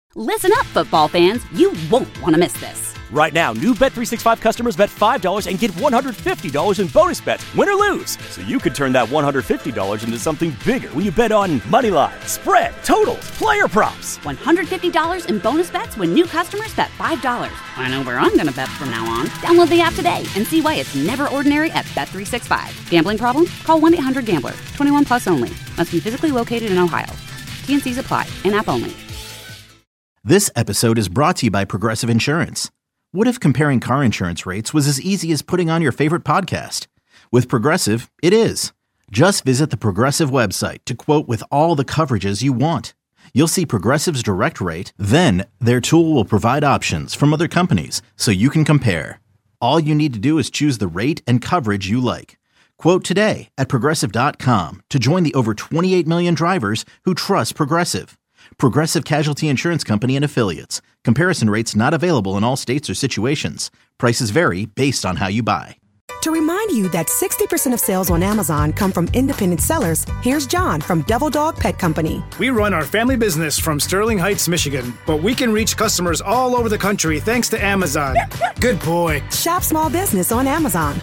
Listen up, football fans. You won't want to miss this. Right now, new Bet365 customers bet $5 and get $150 in bonus bets, win or lose. So you could turn that $150 into something bigger when you bet on money line, spread, totals, player props. $150 in bonus bets when new customers bet $5. I know where I'm going to bet from now on. Download the app today and see why it's never ordinary at Bet365. Gambling problem? Call 1-800-GAMBLER. 21 plus only. Must be physically located in Ohio. T&Cs apply. In-app only. This episode is brought to you by Progressive Insurance. What if comparing car insurance rates was as easy as putting on your favorite podcast? With Progressive, it is. Just visit the Progressive website to quote with all the coverages you want. You'll see Progressive's direct rate, then their tool will provide options from other companies so you can compare. All you need to do is choose the rate and coverage you like. Quote today at Progressive.com to join the over 28 million drivers who trust Progressive. Progressive Casualty Insurance Company and Affiliates. Comparison rates not available in all states or situations. Prices vary based on how you buy. To remind you that 60% of sales on Amazon come from independent sellers, here's John from Devil Dog Pet Company. We run our family business from Sterling Heights, Michigan, but we can reach customers all over the country thanks to Amazon. Good boy. Shop small business on Amazon.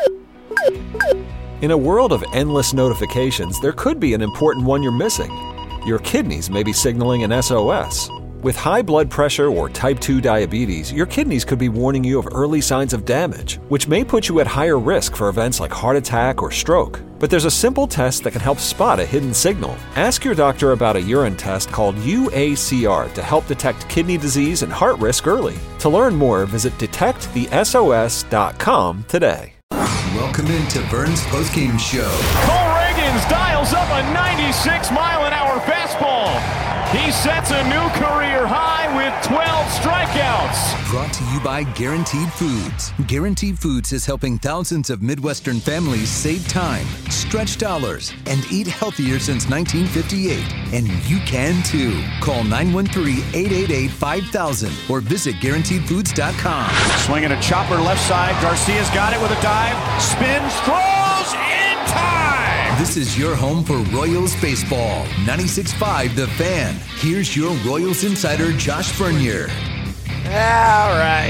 In a world of endless notifications, there could be an important one you're missing. Your kidneys may be signaling an SOS. With high blood pressure or type 2 diabetes, your kidneys could be warning you of early signs of damage, which may put you at higher risk for events like heart attack or stroke. But there's a simple test that can help spot a hidden signal. Ask your doctor about a urine test called UACR to help detect kidney disease and heart risk early. To learn more, visit detectthesos.com today. Welcome into Vern's postgame show. Cole Reagans dials up a 96-mile-an-hour fastball. He sets a new career high with 12 strikeouts. Brought to you by Guaranteed Foods. Guaranteed Foods is helping thousands of Midwestern families save time, stretch dollars, and eat healthier since 1958. And you can too. Call 913-888-5000 or visit GuaranteedFoods.com. Swinging a chopper left side. Garcia's got it with a dive. Spins, throws, in time. This is your home for Royals baseball. 96.5 The Fan. Here's your Royals insider, Josh Bernier. All right.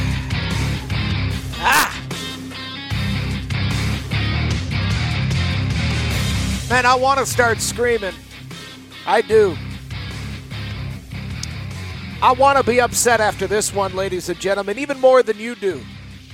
Man, I want to start screaming. I do. I want to be upset after this one, ladies and gentlemen, even more than you do.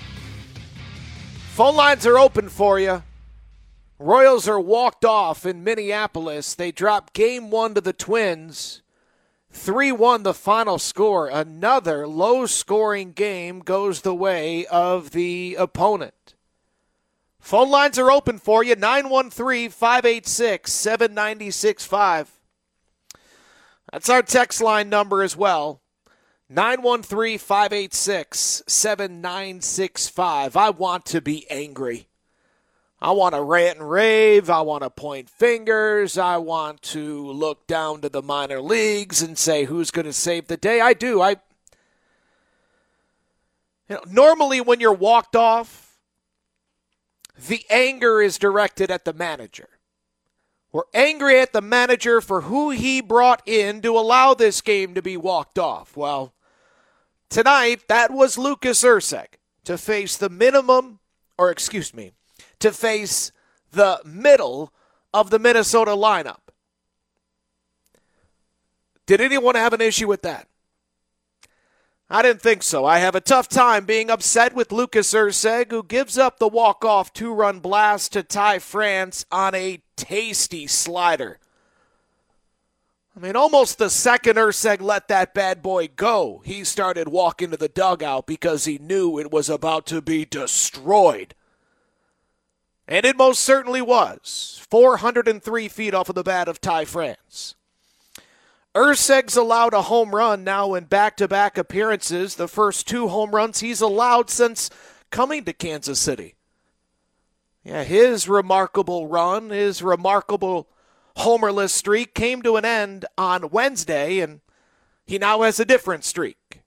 Phone lines are open for you. Royals are walked off in Minneapolis. They dropped game one to the Twins. 3-1 the final score. Another low-scoring game goes the way of the opponent. Phone lines are open for you, 913-586-7965. That's our text line number as well, 913-586-7965. I want to be angry. I want to rant and rave. I want to point fingers. I want to look down to the minor leagues and say who's going to save the day. I do. Normally when you're walked off, the anger is directed at the manager. We're angry at the manager for who he brought in to allow this game to be walked off. Well, tonight that was Lucas Erceg to face the middle of the Minnesota lineup. Did anyone have an issue with that? I didn't think so. I have a tough time being upset with Lucas Erceg, who gives up the walk-off 2-run blast to Ty France on a tasty slider. I mean, almost the second Erceg let that bad boy go, he started walking to the dugout because he knew it was about to be destroyed. And it most certainly was. 403 feet off of the bat of Ty France. Erceg's allowed a home run now in back-to-back appearances, the first 2 home runs he's allowed since coming to Kansas City. Yeah, his remarkable run, his remarkable homerless streak came to an end on Wednesday, and he now has a different streak.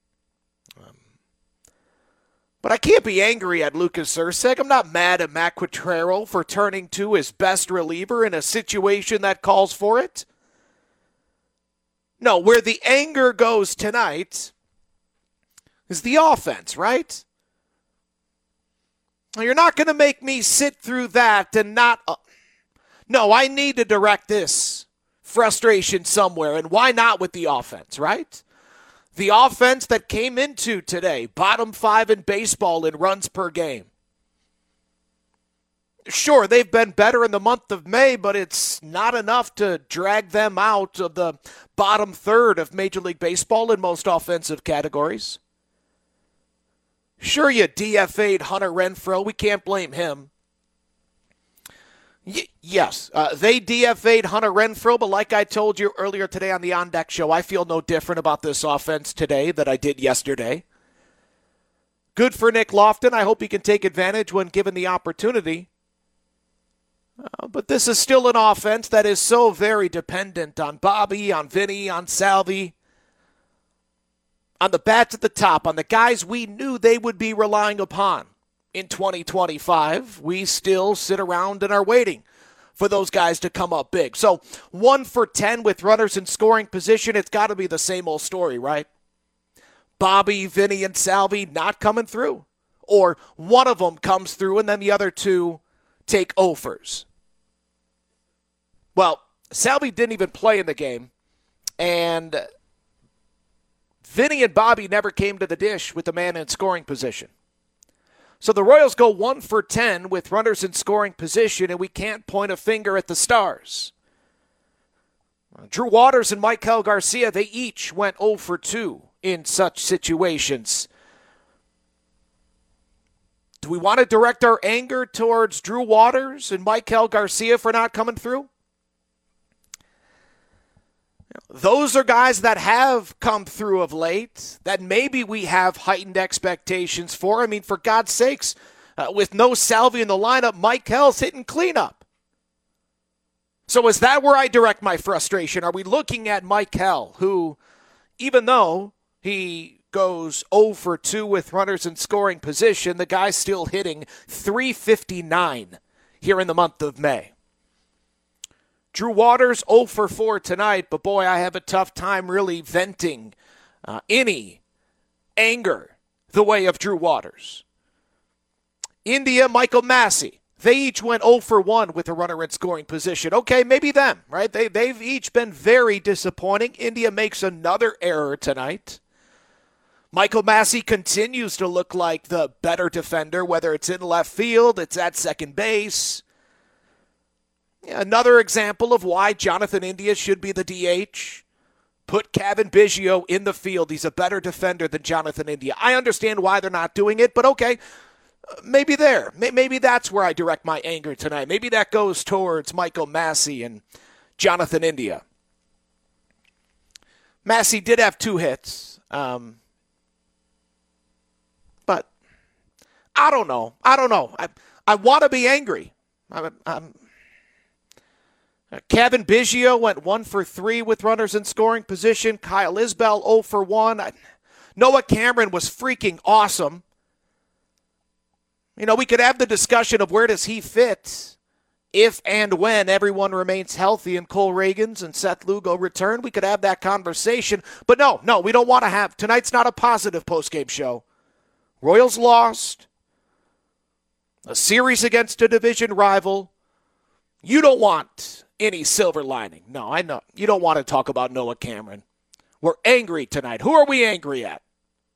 But I can't be angry at Lucas Erceg. I'm not mad at Matt Quatraro for turning to his best reliever in a situation that calls for it. No, where the anger goes tonight is the offense, right? You're not going to make me sit through that and not... No, I need to direct this frustration somewhere, and why not with the offense, right? The offense that came into today, bottom 5 in baseball in runs per game. Sure, they've been better in the month of May, but it's not enough to drag them out of the bottom third of Major League Baseball in most offensive categories. Sure, you DFA'd Hunter Renfroe. We can't blame him. Yes, they DFA'd Hunter Renfroe, but like I told you earlier today on the On Deck show, I feel no different about this offense today than I did yesterday. Good for Nick Lofton. I hope he can take advantage when given the opportunity. But this is still an offense that is so very dependent on Bobby, on Vinny, on Salvi, on the bats at the top, on the guys we knew they would be relying upon in 2025. We still sit around and are waiting for those guys to come up big. So 1 for 10 with runners in scoring position, it's got to be the same old story, right? Bobby, Vinny, and Salvi not coming through. Or one of them comes through and then the other two take offers. Well, Salvi didn't even play in the game, and Vinny and Bobby never came to the dish with the man in scoring position. So the Royals go 1 for 10 with runners in scoring position, and we can't point a finger at the Stars. Drew Waters and Maikel Garcia, they each went 0 for 2 in such situations. Do we want to direct our anger towards Drew Waters and Maikel Garcia for not coming through? Those are guys that have come through of late that maybe we have heightened expectations for. I mean, for God's sakes, with no Salvi in the lineup, Maikel's hitting cleanup. So is that where I direct my frustration? Are we looking at Maikel, who, even though he goes 0 for 2 with runners in scoring position, the guy's still hitting .359 here in the month of May. Drew Waters 0 for 4 tonight, but boy, I have a tough time really venting any anger the way of Drew Waters. India, Michael Massey, they each went 0 for 1 with a runner in scoring position. Okay, maybe them, right? They've each been very disappointing. India makes another error tonight. Michael Massey continues to look like the better defender, whether it's in left field, it's at second base. Another example of why Jonathan India should be the DH. Put Cavan Biggio in the field. He's a better defender than Jonathan India. I understand why they're not doing it, but okay, maybe there. Maybe that's where I direct my anger tonight. Maybe that goes towards Michael Massey and Jonathan India. Massey did have 2 hits, but I don't know. I want to be angry. Cavan Biggio went 1 for 3 with runners in scoring position. Kyle Isbell 0 for 1. Noah Cameron was freaking awesome. You know, we could have the discussion of where does he fit if and when everyone remains healthy and Cole Reagans and Seth Lugo return. We could have that conversation. But no, we don't want to have. Tonight's not a positive postgame show. Royals lost. A series against a division rival. You don't want any silver lining. No, I know. You don't want to talk about Noah Cameron. We're angry tonight. Who are we angry at?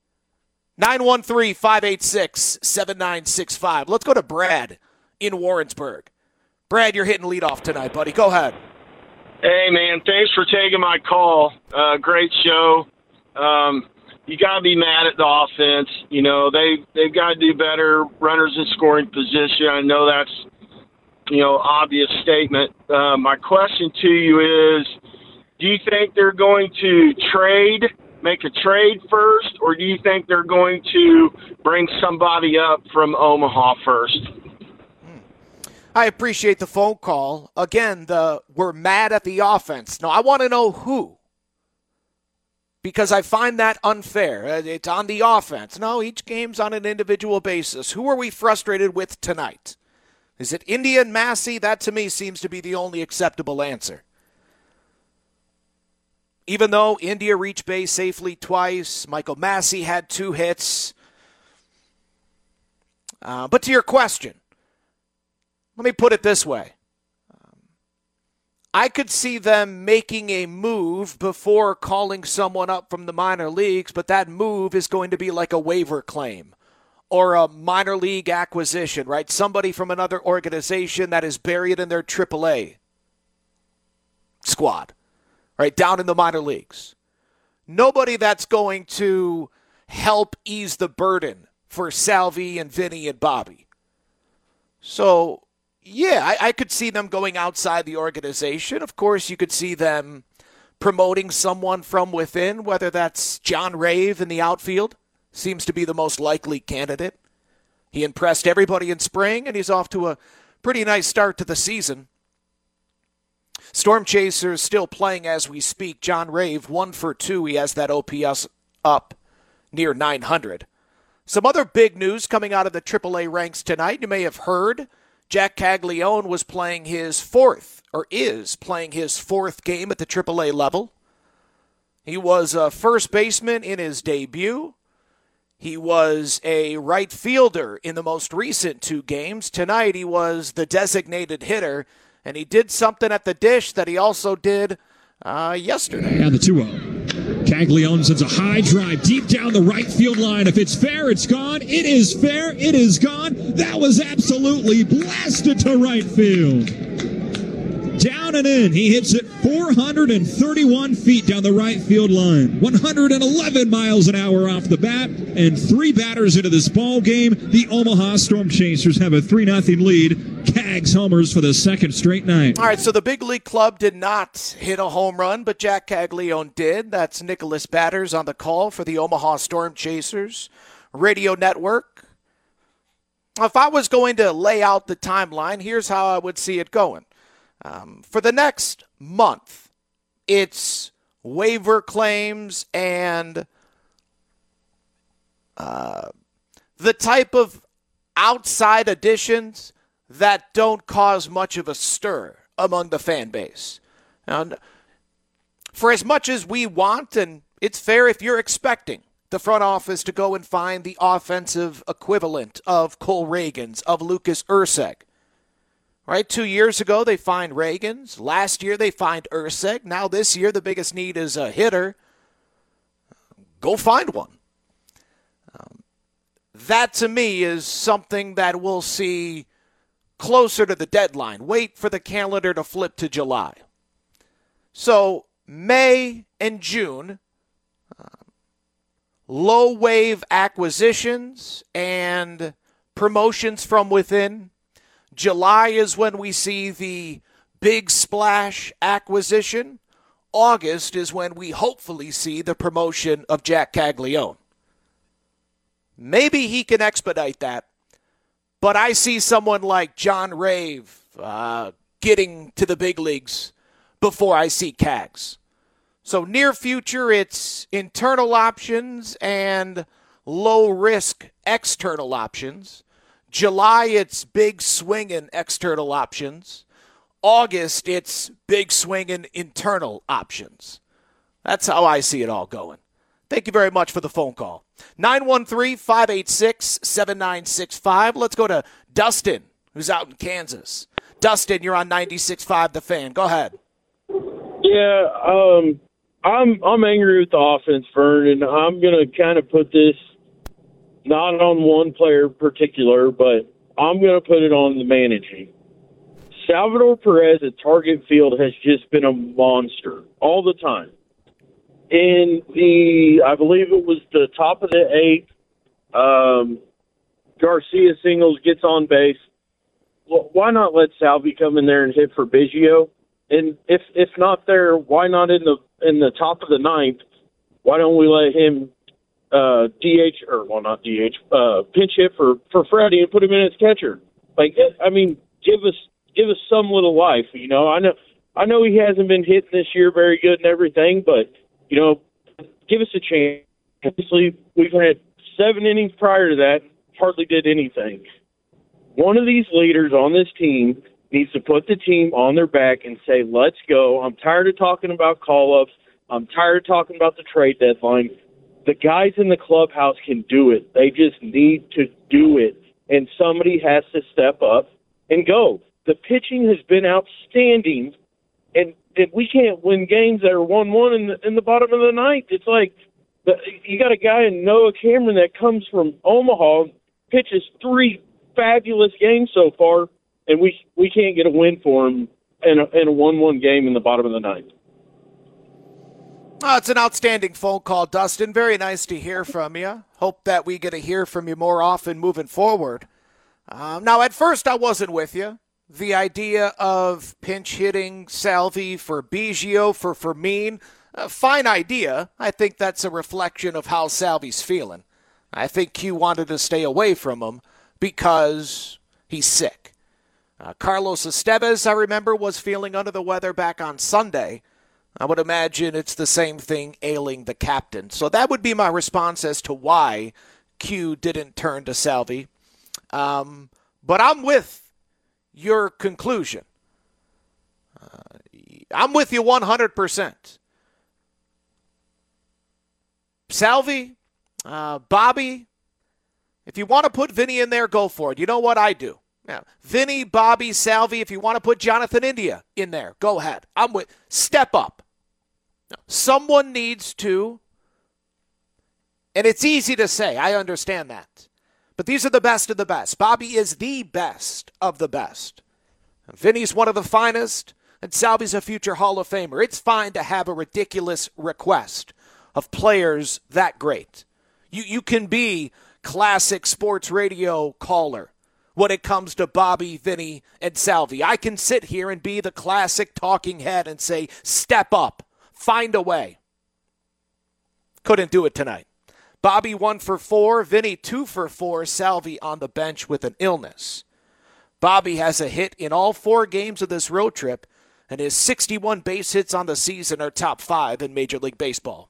913-586-7965. Let's go to Brad in Warrensburg. Brad, you're hitting leadoff tonight, buddy. Go ahead. Hey, man. Thanks for taking my call. Great show. You got to be mad at the offense. You know, they've got to do better. Runners in scoring position. I know that's, obvious statement. My question to you is, do you think they're going to make a trade first, or do you think they're going to bring somebody up from Omaha first? I appreciate the phone call. Again, we're mad at the offense. No, I want to know who, because I find that unfair. It's on the offense. No, each game's on an individual basis. Who are we frustrated with tonight? Is it India and Massey? That, to me, seems to be the only acceptable answer. Even though India reached base safely twice, Michael Massey had 2 hits. But to your question, let me put it this way. I could see them making a move before calling someone up from the minor leagues, but that move is going to be like a waiver claim or a minor league acquisition, right? Somebody from another organization that is buried in their AAA squad, right, down in the minor leagues. Nobody that's going to help ease the burden for Salvi and Vinny and Bobby. So, yeah, I could see them going outside the organization. Of course, you could see them promoting someone from within, whether that's John Rave in the outfield. Seems to be the most likely candidate. He impressed everybody in spring, and he's off to a pretty nice start to the season. Storm Chasers still playing as we speak. John Rave, 1 for 2. He has that OPS up near 900. Some other big news coming out of the AAA ranks tonight. You may have heard Jack Caglione was playing his 4th, or is playing his 4th game at the AAA level. He was a first baseman in his debut. He was a right fielder in the most recent 2 games. Tonight he was the designated hitter, and he did something at the dish that he also did yesterday. And the 2-0. Caglione sends a high drive deep down the right field line. If it's fair, it's gone. It is fair. It is gone. That was absolutely blasted to right field. Down and in. He hits it 431 feet down the right field line. 111 miles an hour off the bat. And 3 batters into this ball game. The Omaha Storm Chasers have a 3-0 lead. Cags homers for the 2nd straight night. All right, so the big league club did not hit a home run, but Jack Caglione did. That's Nicholas Batters on the call for the Omaha Storm Chasers radio network. If I was going to lay out the timeline, here's how I would see it going. For the next month, it's waiver claims and the type of outside additions that don't cause much of a stir among the fan base. And for as much as we want, and it's fair if you're expecting the front office to go and find the offensive equivalent of Cole Reagans, of Lucas Erceg. Right, 2 years ago they find Reagans. Last year they find Erceg. Now this year the biggest need is a hitter. Go find one. That to me is something that we'll see closer to the deadline. Wait for the calendar to flip to July. So May and June, low wave acquisitions and promotions from within. July is when we see the big splash acquisition. August is when we hopefully see the promotion of Jack Caglione. Maybe he can expedite that, but I see someone like John Rave getting to the big leagues before I see Cags. So near future, it's internal options and low-risk external options. July, it's big swinging external options. August, it's big swinging internal options. That's how I see it all going. Thank you very much for the phone call. 913-586-7965. Let's go to Dustin, who's out in Kansas. Dustin, you're on 96.5 The Fan. Go ahead. Yeah, I'm angry with the offense, Vern, and I'm going to kind of put this not on one player in particular, but I'm going to put it on the managing. Salvador Perez at Target Field has just been a monster all the time. In I believe it was the top of the 8th, Garcia singles, gets on base. Well, why not let Salvi come in there and hit for Biggio? And if not there, why not in the top of the 9th? Why don't we let him pinch hit for Freddie and put him in as catcher? Like, I mean, give us some little life. You know, I know he hasn't been hitting this year very good and everything, but you know, give us a chance. Obviously, we've had 7 innings prior to that, hardly did anything. One of these leaders on this team needs to put the team on their back and say, let's go. I'm tired of talking about call-ups. I'm tired of talking about the trade deadline. The guys in the clubhouse can do it. They just need to do it, and somebody has to step up and go. The pitching has been outstanding, and we can't win games that are 1-1 in the bottom of the ninth. It's like you got a guy in Noah Cameron that comes from Omaha, pitches 3 fabulous games so far, and we can't get a win for him in a 1-1 game in the bottom of the ninth. Oh, it's an outstanding phone call, Dustin. Very nice to hear from you. Hope that we get to hear from you more often moving forward. Now, at first, I wasn't with you. The idea of pinch hitting Salvi for Biggio, for Fermin, fine idea. I think that's a reflection of how Salvi's feeling. I think Q wanted to stay away from him because he's sick. Carlos Estevez, I remember, was feeling under the weather back on Sunday. I would imagine it's the same thing ailing the captain. So that would be my response as to why Q didn't turn to Salvi. But I'm with your conclusion. I'm with you 100%. Salvi, Bobby, if you want to put Vinny in there, go for it. You know what I do. Now, Vinny, Bobby, Salvi, if you want to put Jonathan India in there, go ahead. I'm with. Step up. Someone needs to, and it's easy to say, I understand that. But these are the best of the best. Bobby is the best of the best. Vinny's one of the finest, and Salvi's a future Hall of Famer. It's fine to have a ridiculous request of players that great. You can be classic sports radio caller when it comes to Bobby, Vinny, and Salvi. I can sit here and be the classic talking head and say, step up, find a way. Couldn't do it tonight. Bobby 1 for 4, Vinny 2 for 4, Salvi on the bench with an illness. Bobby has a hit in all 4 games of this road trip, and his 61 base hits on the season are top 5 in Major League Baseball.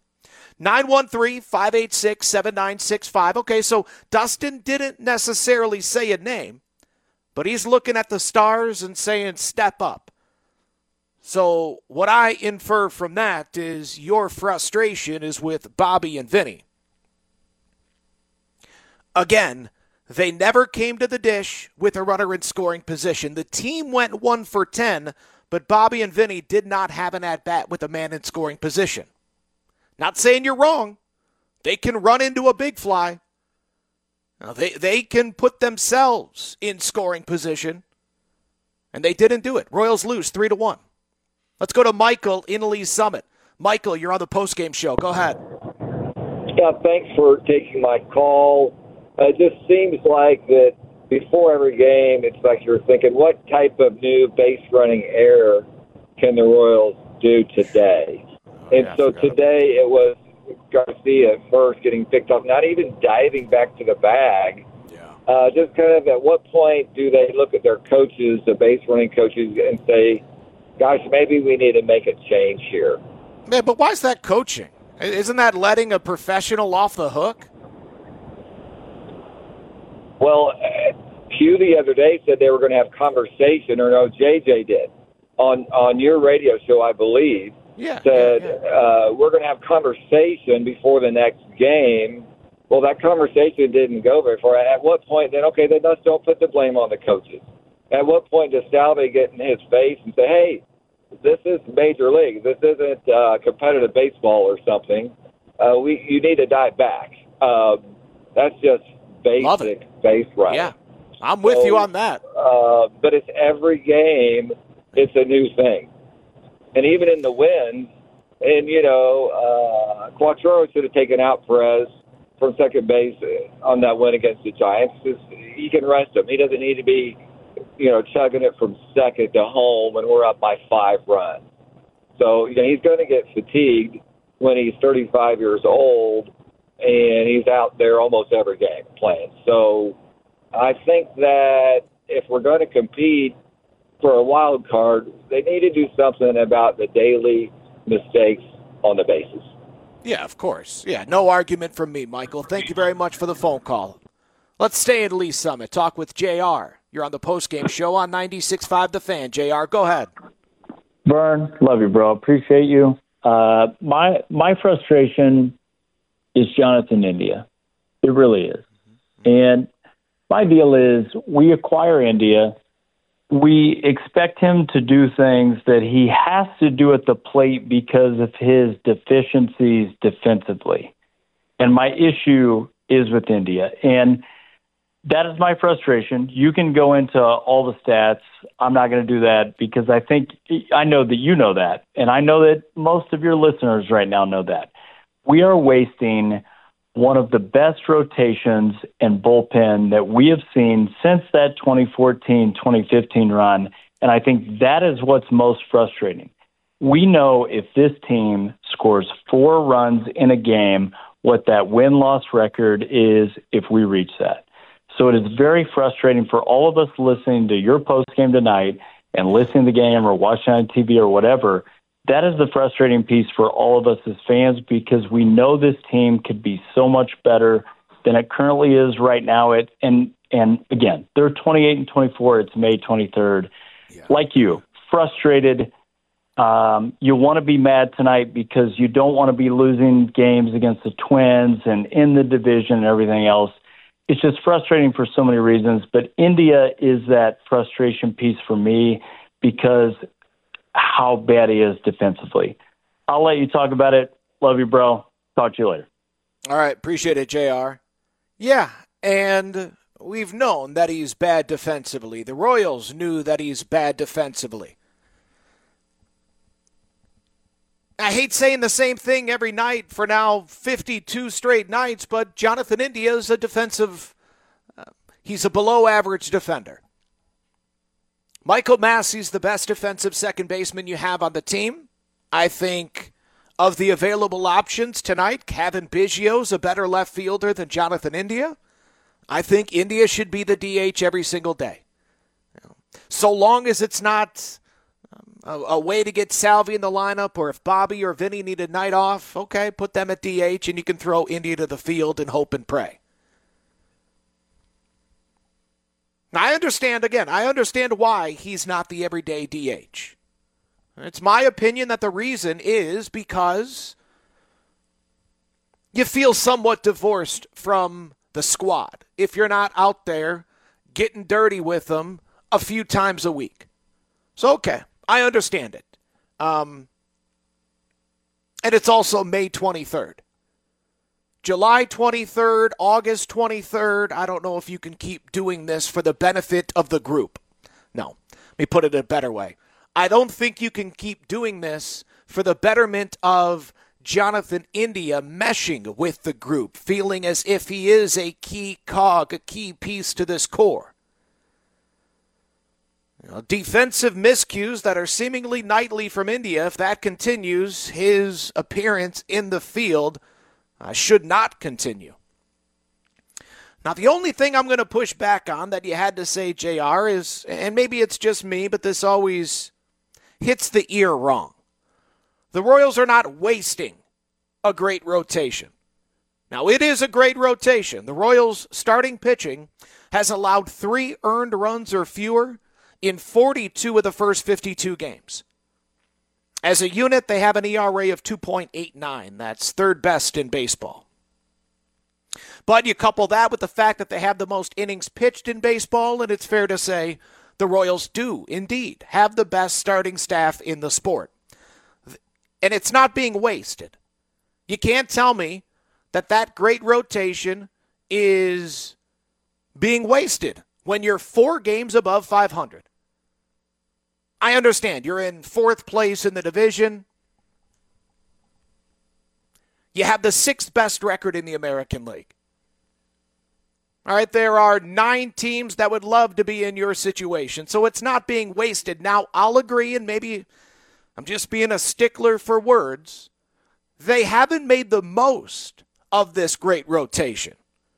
913-586-7965. Okay, so Dustin didn't necessarily say a name, but he's looking at the stars and saying step up. So what I infer from that is your frustration is with Bobby and Vinny. Again, they never came to the dish with a runner in scoring position. The team went 1 for 10, but Bobby and Vinny did not have an at-bat with a man in scoring position. Not saying you're wrong. They can run into a big fly. Now, they can put themselves in scoring position, and they didn't do it. Royals lose 3-1. Let's go to Michael in Lee's Summit. Michael, you're on the postgame show. Go ahead. Yeah, thanks for taking my call. It just seems like that before every game, it's like you're thinking, what type of new base running error can the Royals do today? And so today it was Garcia at first getting picked up, not even diving back to the bag. Just kind of at what point do they look at their coaches, the base running coaches, and say, gosh, maybe we need to make a change here? Man, but why is that coaching? Isn't that letting a professional off the hook? Well, Q the other day said they were going to have conversation, or no, JJ did, on your radio show, I believe. Said we're going to have conversation before the next game. Well, that conversation didn't go very far. At what point then, okay, then let's don't put the blame on the coaches. At what point does Salvi get in his face and say, hey, this is Major League. This isn't competitive baseball or something. You need to dive back. That's just basic base running. Yeah, I'm with you on that. But it's every game, it's a new thing. And even in the wins, and, Quattro should have taken out Perez from second base on that win against the Giants. He can rest him. He doesn't need to be, chugging it from second to home when we're up by 5 runs. So, he's going to get fatigued when he's 35 years old, and he's out there almost every game playing. So I think that if we're going to compete for a wild card, they need to do something about the daily mistakes on the bases. Yeah, of course. Yeah, no argument from me, Michael. Thank you very much for the phone call. Let's stay in Lee's Summit. Talk with JR. You're on the postgame show on 96.5 The Fan. JR, go ahead. Vern, love you, bro. Appreciate you. My frustration is Jonathan India. It really is. And my deal is we acquire India. We expect him to do things that he has to do at the plate because of his deficiencies defensively. And my issue is with India. And that is my frustration. You can go into all the stats. I'm not going to do that because I know that you know that. And I know that most of your listeners right now know that. We are wasting one of the best rotations and bullpen that we have seen since that 2014-2015 run, and I think that is what's most frustrating. We know if this team scores 4 runs in a game, what that win-loss record is if we reach that. So it is very frustrating for all of us listening to your postgame tonight and listening to the game or watching on TV or whatever. That is the frustrating piece for all of us as fans because we know this team could be so much better than it currently is right now. And again, they're 28-24. It's May 23rd. Yeah. Like you, frustrated. You want to be mad tonight because you don't want to be losing games against the Twins and in the division and everything else. It's just frustrating for so many reasons. But India is that frustration piece for me because how bad he is defensively. I'll let you talk about it. Love you, bro. Talk to you later. All right. Appreciate it, JR. Yeah, and we've known that he's bad defensively. The Royals knew that he's bad defensively. I hate saying the same thing every night for now 52 straight nights, but Jonathan India is a defensive, he's a below-average defender. Michael Massey's the best defensive second baseman you have on the team. I think of the available options tonight, Kevin Biggio's a better left fielder than Jonathan India. I think India should be the DH every single day. So long as it's not a way to get Salvi in the lineup, or if Bobby or Vinny need a night off, okay, put them at DH and you can throw India to the field and hope and pray. I understand why he's not the everyday DH. It's my opinion that the reason is because you feel somewhat divorced from the squad if you're not out there getting dirty with them a few times a week. So, okay, I understand it. And it's also May 23rd. July 23rd, August 23rd, I don't know if you can keep doing this for the benefit of the group. No, let me put it a better way. I don't think you can keep doing this for the betterment of Jonathan India meshing with the group, feeling as if he is a key cog, a key piece to this core. Defensive miscues that are seemingly nightly from India, if that continues, his appearance in the field should not continue. Now, the only thing I'm going to push back on that you had to say, JR, is, and maybe it's just me, but this always hits the ear wrong. The Royals are not wasting a great rotation. Now, it is a great rotation. The Royals' starting pitching has allowed 3 earned runs or fewer in 42 of the first 52 games. As a unit, they have an ERA of 2.89. That's third best in baseball. But you couple that with the fact that they have the most innings pitched in baseball, and it's fair to say the Royals do indeed have the best starting staff in the sport. And it's not being wasted. You can't tell me that that great rotation is being wasted when you're 4 games above 500. I understand you're in 4th place in the division. You have the 6th best record in the American League. All right, there are 9 teams that would love to be in your situation, so it's not being wasted. Now, I'll agree, and maybe I'm just being a stickler for words, they haven't made the most of this great rotation.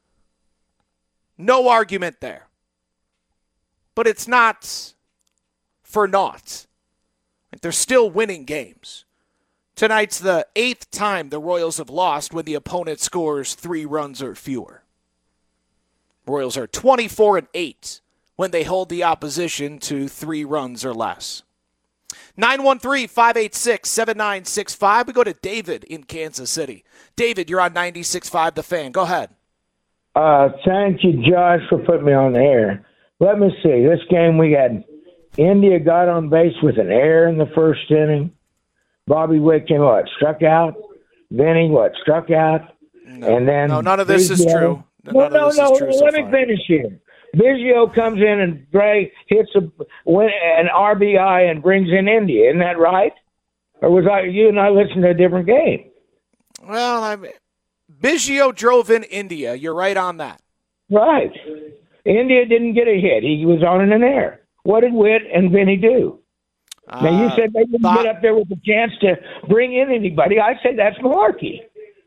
No argument there. But it's not for naught. They're still winning games. Tonight's the 8th time the Royals have lost when the opponent scores 3 runs or fewer. Royals are 24-8 when they hold the opposition to 3 runs or less. 913-586-7965. We go to David in Kansas City. David, you're on 96.5 The Fan. Go ahead. Thank you, Josh, for putting me on the air. Let me see. This game we had India got on base with an error in the first inning. Bobby Witt came, struck out. Vinny, struck out. No, and then none of this is true. No. Let me finish here. Biggio comes in and Gray hits an RBI and brings in India. Isn't that right? Or was you and I listening to a different game? Well, Biggio drove in India. You're right on that. Right. India didn't get a hit. He was on an error. What did Witt and Vinny do? Now, you said they didn't get up there with a chance to bring in anybody. I say that's malarkey.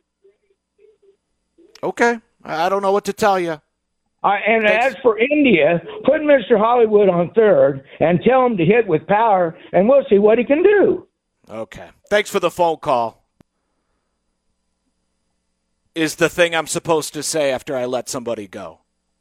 Okay. I don't know what to tell you. And as for India, put Mr. Hollywood on third and tell him to hit with power, and we'll see what he can do. Okay. Thanks for the phone call. Is the thing I'm supposed to say after I let somebody go.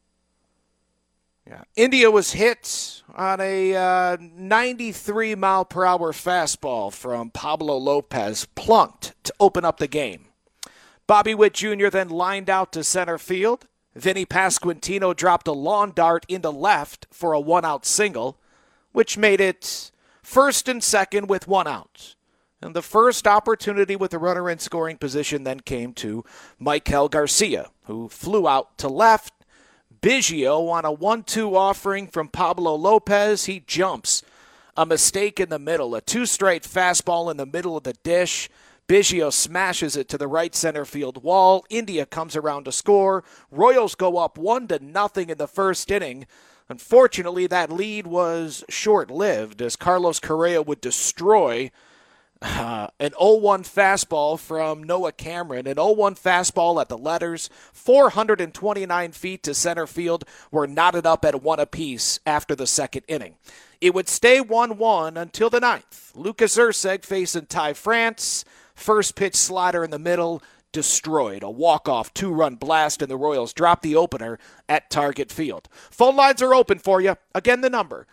Yeah. India was hit on a 93-mile-per-hour fastball from Pablo Lopez, plunked to open up the game. Bobby Witt Jr. then lined out to center field. Vinny Pasquantino dropped a lawn dart into left for a one-out single, which made it first and second with one out. And the first opportunity with the runner in scoring position then came to Michael Garcia, who flew out to left. Biggio on a 1-2 offering from Pablo Lopez. He jumps. A mistake in the middle. A two-straight fastball in the middle of the dish. Biggio smashes it to the right center field wall. India comes around to score. Royals go up 1-0 in the first inning. Unfortunately, that lead was short-lived as Carlos Correa would destroy an 0-1 fastball from Noah Cameron. An 0-1 fastball at the letters. 429 feet to center field were knotted up at one apiece after the second inning. It would stay 1-1 until the ninth. Lucas Erceg facing Ty France. First pitch slider in the middle, destroyed. A walk-off two-run blast, and the Royals drop the opener at Target Field. Phone lines are open for you. Again, the number,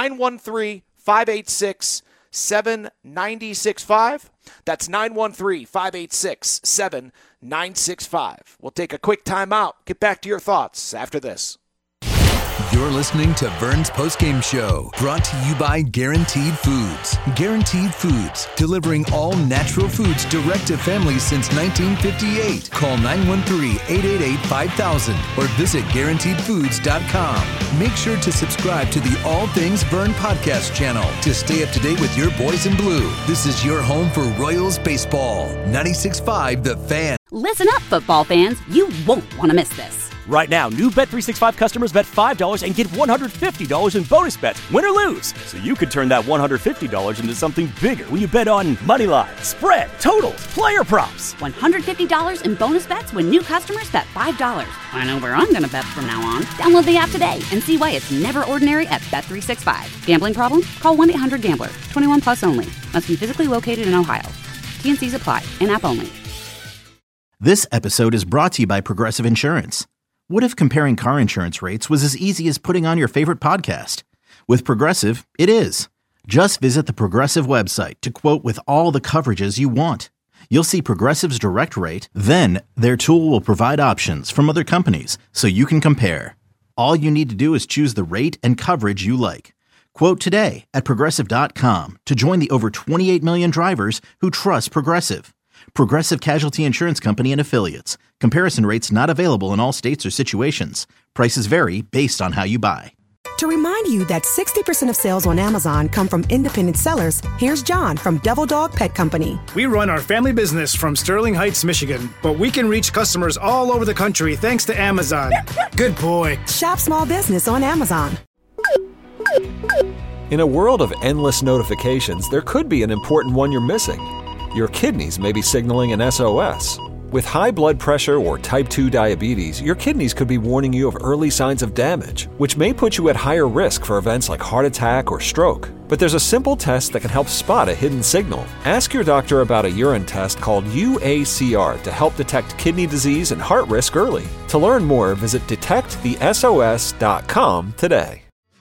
913-586-7965. That's 913-586-7965. We'll take a quick timeout. Get back to your thoughts after this. You're listening to Vern's Postgame Show, brought to you by Guaranteed Foods. Guaranteed Foods, delivering all natural foods direct to families since 1958. Call 913-888-5000 or visit GuaranteedFoods.com. Make sure to subscribe to the All Things Vern podcast channel to stay up to date with your boys in blue. This is your home for Royals baseball. 96.5 The Fan. Listen up, football fans. You won't want to miss this. Right now, new Bet365 customers bet $5 and get $150 in bonus bets, win or lose. So you could turn that $150 into something bigger when you bet on moneyline, spread, totals, player props. $150 in bonus bets when new customers bet $5. I know where I'm going to bet from now on. Download the app today and see why it's never ordinary at Bet365. Gambling problem? Call 1-800-GAMBLER. 21 plus only. Must be physically located in Ohio. T&Cs apply. In-app only. This episode is brought to you by Progressive Insurance. What if comparing car insurance rates was as easy as putting on your favorite podcast? With Progressive, it is. Just visit the Progressive website to quote with all the coverages you want. You'll see Progressive's direct rate, then their tool will provide options from other companies so you can compare. All you need to do is choose the rate and coverage you like. Quote today at Progressive.com to join the over 28 million drivers who trust Progressive. Progressive Casualty Insurance Company and Affiliates. Comparison rates not available in all states or situations. Prices vary based on how you buy. To remind you that 60% of sales on Amazon come from independent sellers, here's John from Devil Dog Pet Company. We run our family business from Sterling Heights, Michigan, but we can reach customers all over the country thanks to Amazon. Good boy. Shop small business on Amazon. In a world of endless notifications, there could be an important one you're missing. Your kidneys may be signaling an SOS. With high blood pressure or type 2 diabetes, your kidneys could be warning you of early signs of damage, which may put you at higher risk for events like heart attack or stroke. But there's a simple test that can help spot a hidden signal. Ask your doctor about a urine test called UACR to help detect kidney disease and heart risk early. To learn more, visit detectthesos.com today.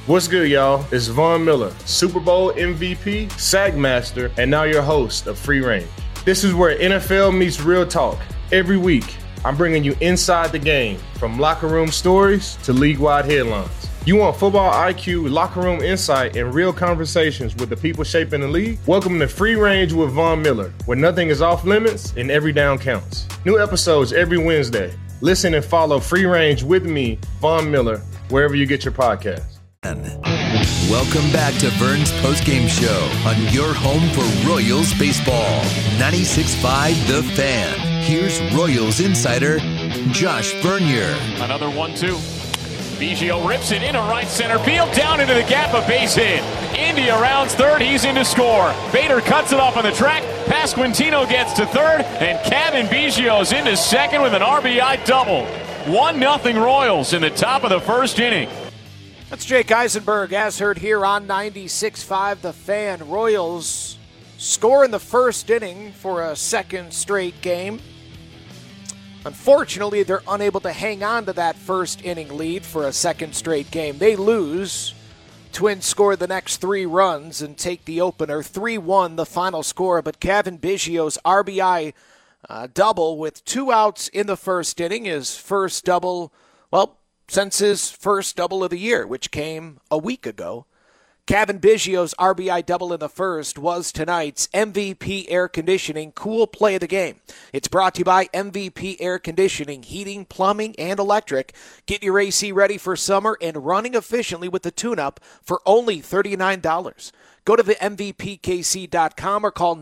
What's good, y'all? It's Von Miller, Super Bowl MVP, Sack Master, and now your host of Free Range. This is where NFL meets real talk. Every week, I'm bringing you inside the game, from locker room stories to league-wide headlines. You want football IQ, locker room insight, and real conversations with the people shaping the league? Welcome to Free Range with Von Miller, where nothing is off limits and every down counts. New episodes every Wednesday. Listen and follow Free Range with me, Von Miller, wherever you get your podcasts. Welcome back to Vern's postgame show on your home for Royals baseball. 96.5 The Fan. Here's Royals insider Josh Vernier. Another 1-2. Biggio rips it into right center field, down into the gap, a base hit. India rounds third, he's in to score. Bader cuts it off on the track, Pasquantino gets to third, and Cavan Biggio's into second with an RBI double. 1-0 Royals in the top of the first inning. That's Jake Eisenberg, as heard here on 96.5 The Fan. Royals score in the first inning for a second straight game. Unfortunately, they're unable to hang on to that first inning lead for a second straight game. They lose. Twins score the next 3 runs and take the opener. 3-1 the final score, but Cavan Biggio's RBI double with 2 outs in the first inning, his first double, well, since his first double of the year, which came a week ago. Cavan Biggio's RBI double in the first was tonight's MVP Air Conditioning Cool Play of the Game. It's brought to you by MVP Air Conditioning, heating, plumbing, and electric. Get your AC ready for summer and running efficiently with the tune-up for only $39. Go to the MVPKC.com or call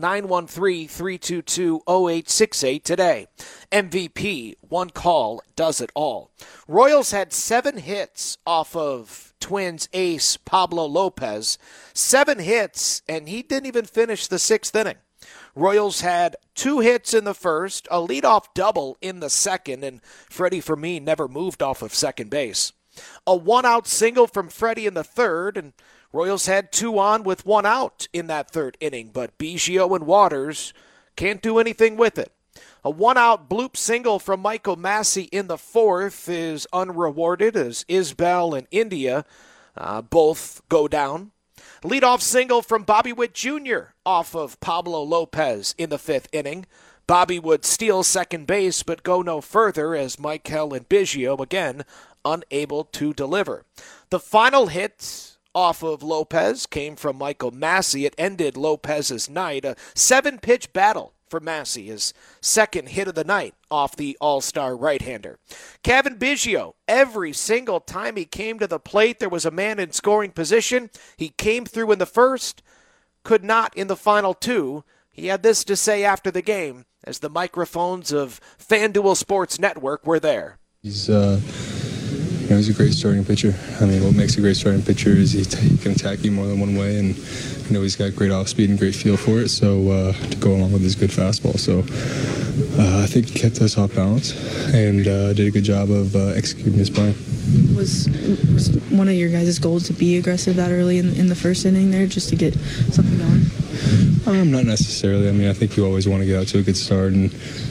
913-322-0868 today. MVP, one call does it all. Royals had 7 hits off of Twins ace Pablo Lopez. 7 hits, and he didn't even finish the 6th inning. Royals had 2 hits in the first, a leadoff double in the second, and Freddie Fermin never moved off of second base. A 1-out single from Freddie in the third, and Royals had 2 on with 1 out in that third inning, but Biggio and Waters can't do anything with it. A 1-out bloop single from Michael Massey in the fourth is unrewarded as Isbell and India both go down. Leadoff single from Bobby Witt Jr. off of Pablo Lopez in the 5th inning. Bobby would steal second base but go no further as Michael and Biggio again unable to deliver. The final hit off of Lopez came from Michael Massey. It ended Lopez's night. A 7-pitch battle for Massey, his second hit of the night off the all-star right-hander. Cavan Biggio, every single time he came to the plate, there was a man in scoring position. He came through in the first, could not in the final 2. He had this to say after the game as the microphones of FanDuel Sports Network were there. He's a great starting pitcher. I mean, what makes a great starting pitcher is he can attack you more than one way, and he's got great off speed and great feel for it. So to go along with his good fastball, so I think he kept us off balance and did a good job of executing his plan. Was one of your guys' goals to be aggressive that early in the first inning there, just to get something going? Not necessarily. I mean, I think you always want to get out to a good start and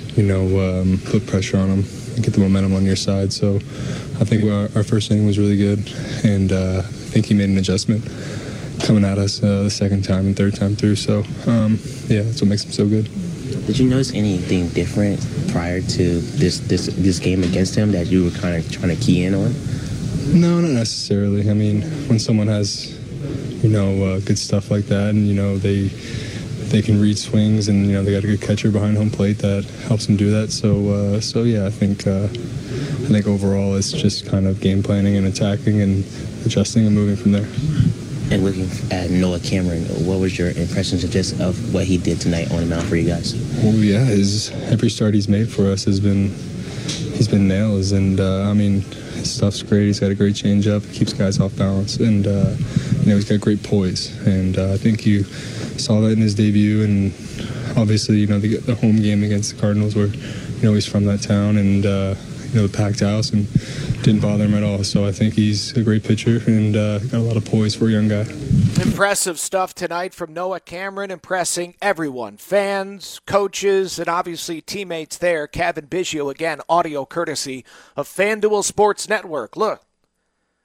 put pressure on them and get the momentum on your side. So I think our first inning was really good, and I think he made an adjustment coming at us the second time and third time through. So, that's what makes him so good. Did you notice anything different prior to this game against him that you were kind of trying to key in on? No, not necessarily. I mean, when someone has, good stuff like that, and, they can read swings, and, they got a good catcher behind home plate that helps them do that. So I think overall it's just kind of game planning and attacking and adjusting and moving from there. And looking at Noah Cameron, what was your impressions of what he did tonight on the mound for you guys? Well, yeah, every start he's made for us he's been nails, and his stuff's great. He's got a great changeup, keeps guys off balance, and he's got great poise. And I think you saw that in his debut, and obviously the home game against the Cardinals, where he's from that town, and the packed house, and didn't bother him at all. So I think he's a great pitcher and got a lot of poise for a young guy. Impressive stuff tonight from Noah Cameron, impressing everyone, fans, coaches, and obviously teammates there. Cavan Biggio, again, audio courtesy of FanDuel Sports Network. Look,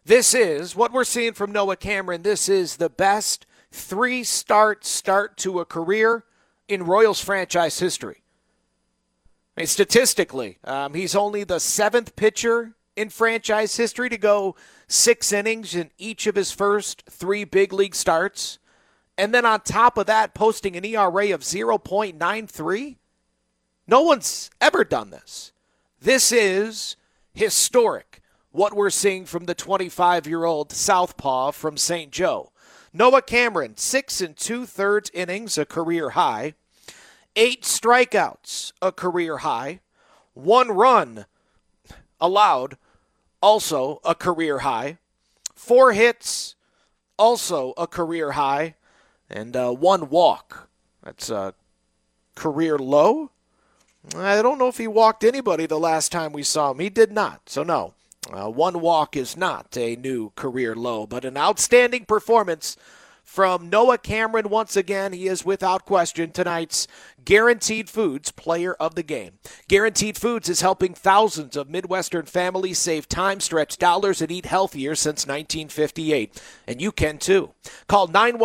This is what we're seeing from Noah Cameron. This is the best 3-start start to a career in Royals franchise history. I mean, statistically, he's only the 7th pitcher in franchise history to go 6 innings in each of his first 3 big league starts. And then on top of that, posting an ERA of 0.93. No one's ever done this. This is historic, what we're seeing from the 25-year-old southpaw from St. Joe. Noah Cameron, 6 2/3 innings, a career high. 8 strikeouts, a career high. 1 run allowed, also a career high. 4 hits, also a career high. And 1 walk. That's a career low. I don't know if he walked anybody the last time we saw him. He did not, so no. 1 walk is not a new career low, but an outstanding performance from Noah Cameron once again. He is without question tonight's Guaranteed Foods Player of the Game. Guaranteed Foods is helping thousands of Midwestern families save time, stretch dollars, and eat healthier since 1958. And you can too. Call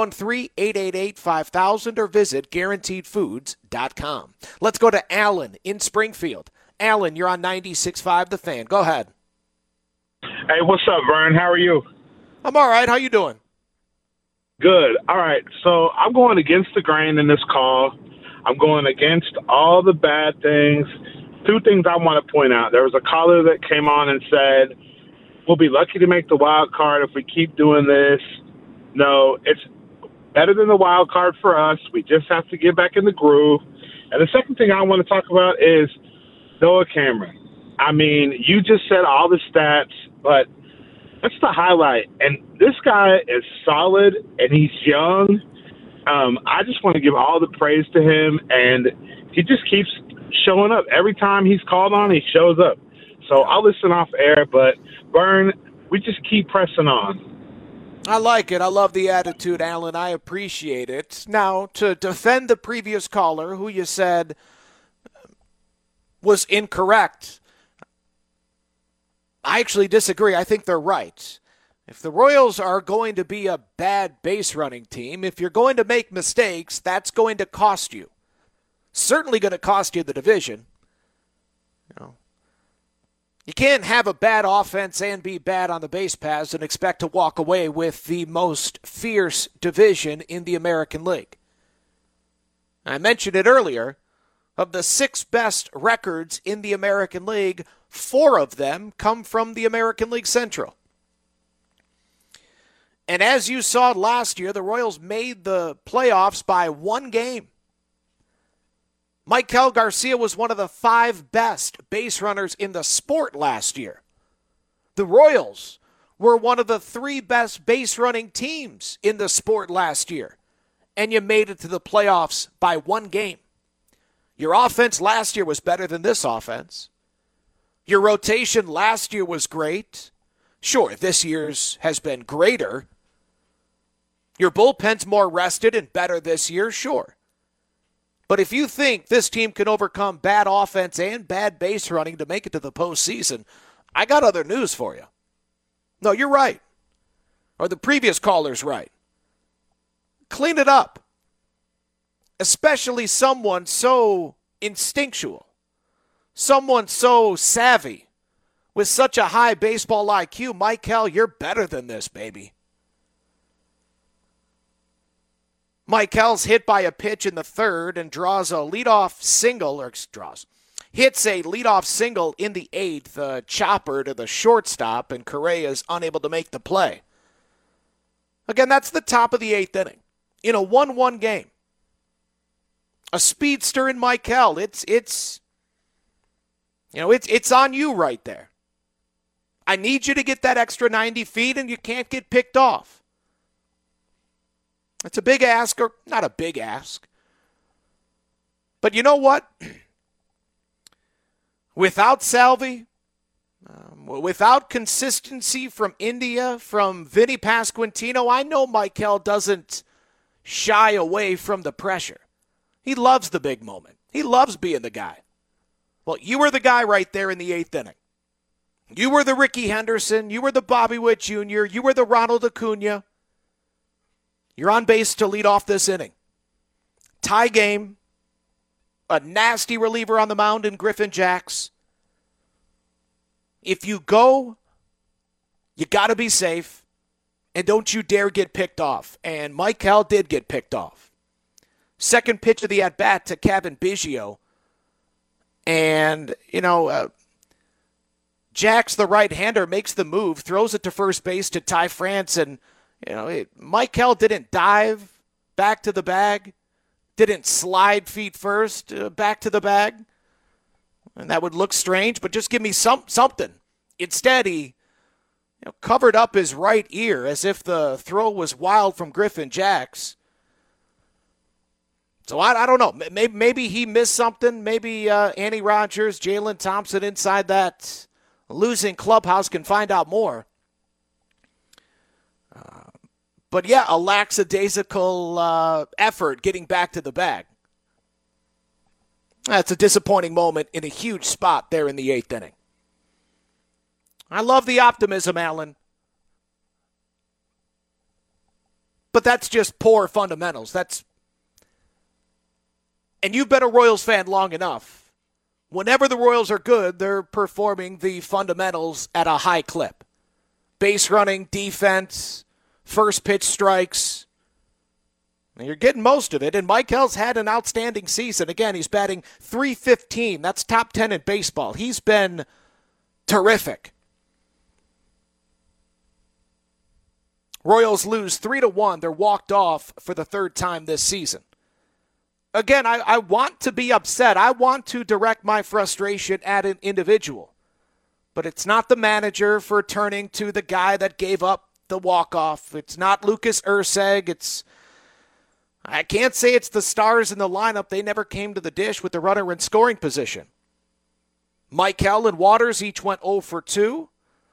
913-888-5000 or visit GuaranteedFoods.com. Let's go to Alan in Springfield. Alan, you're on 96.5 The Fan. Go ahead. Hey, what's up, Vern? How are you? I'm all right. How you doing? Good. All right. So I'm going against the grain in this call. I'm going against all the bad things. 2 things I want to point out. There was a caller that came on and said, we'll be lucky to make the wild card if we keep doing this. No, it's better than the wild card for us. We just have to get back in the groove. And the second thing I want to talk about is Noah Cameron. I mean, you just said all the stats, but that's the highlight. And this guy is solid, and he's young. I just want to give all the praise to him, and he just keeps showing up. Every time he's called on, he shows up. So I'll listen off air, but, Vern, we just keep pressing on. I like it. I love the attitude, Alan. I appreciate it. Now, to defend the previous caller, who you said was incorrect, I actually disagree. I think they're right. If the Royals are going to be a bad base running team, if you're going to make mistakes, that's going to cost you. Certainly going to cost you the division. You can't have a bad offense and be bad on the base paths and expect to walk away with the most fierce division in the American League. I mentioned it earlier. Of the 6 best records in the American League, 4 of them come from the American League Central. And as you saw last year, the Royals made the playoffs by 1 game. Maikel Garcia was one of the 5 best base runners in the sport last year. The Royals were one of the 3 best base running teams in the sport last year. And you made it to the playoffs by 1 game. Your offense last year was better than this offense. Your rotation last year was great. Sure, this year's has been greater. Your bullpen's more rested and better this year, sure. But if you think this team can overcome bad offense and bad base running to make it to the postseason, I got other news for you. No, you're right. Or the previous caller's right. Clean it up. Especially someone so instinctual, someone so savvy, with such a high baseball IQ. Maikel, you're better than this, baby. Maikel's hit by a pitch in the 3rd and hits a leadoff single in the 8th, a chopper to the shortstop, and Correa is unable to make the play. Again, that's the top of the 8th inning in a 1-1 game. A speedster in Maikel. It's on you right there. I need you to get that extra 90 feet, and you can't get picked off. It's a big ask, or not a big ask. But you know what? Without Salvi, without consistency from India, from Vinny Pasquantino, I know Maikel doesn't shy away from the pressure. He loves the big moment. He loves being the guy. Well, you were the guy right there in the 8th inning. You were the Ricky Henderson. You were the Bobby Witt Jr. You were the Ronald Acuna. You're on base to lead off this inning. Tie game. A nasty reliever on the mound in Griffin Jax. If you go, you got to be safe. And don't you dare get picked off. And Michael did get picked off. Second pitch of the at-bat to Cavan Biggio. And, Jax, the right-hander, makes the move, throws it to first base to Ty France, and, Michael didn't dive back to the bag, didn't slide feet first back to the bag, and that would look strange, but just give me something. Instead, he covered up his right ear as if the throw was wild from Griffin Jax. So I don't know. Maybe he missed something. Maybe Annie Rogers, Jalen Thompson inside that losing clubhouse can find out more. But yeah, a lackadaisical effort getting back to the bag. That's a disappointing moment in a huge spot there in the 8th inning. I love the optimism, Alan. But that's just poor fundamentals. And you've been a Royals fan long enough. Whenever the Royals are good, they're performing the fundamentals at a high clip. Base running, defense, first pitch strikes. And you're getting most of it. And Michael's had an outstanding season. Again, he's batting .315. That's top 10 in baseball. He's been terrific. Royals lose 3-1. They're walked off for the 3rd time this season. Again, I want to be upset. I want to direct my frustration at an individual. But it's not the manager for turning to the guy that gave up the walk-off. It's not Lucas Erceg. I can't say it's the stars in the lineup. They never came to the dish with the runner in scoring position. Michael and Waters each went 0 for 2.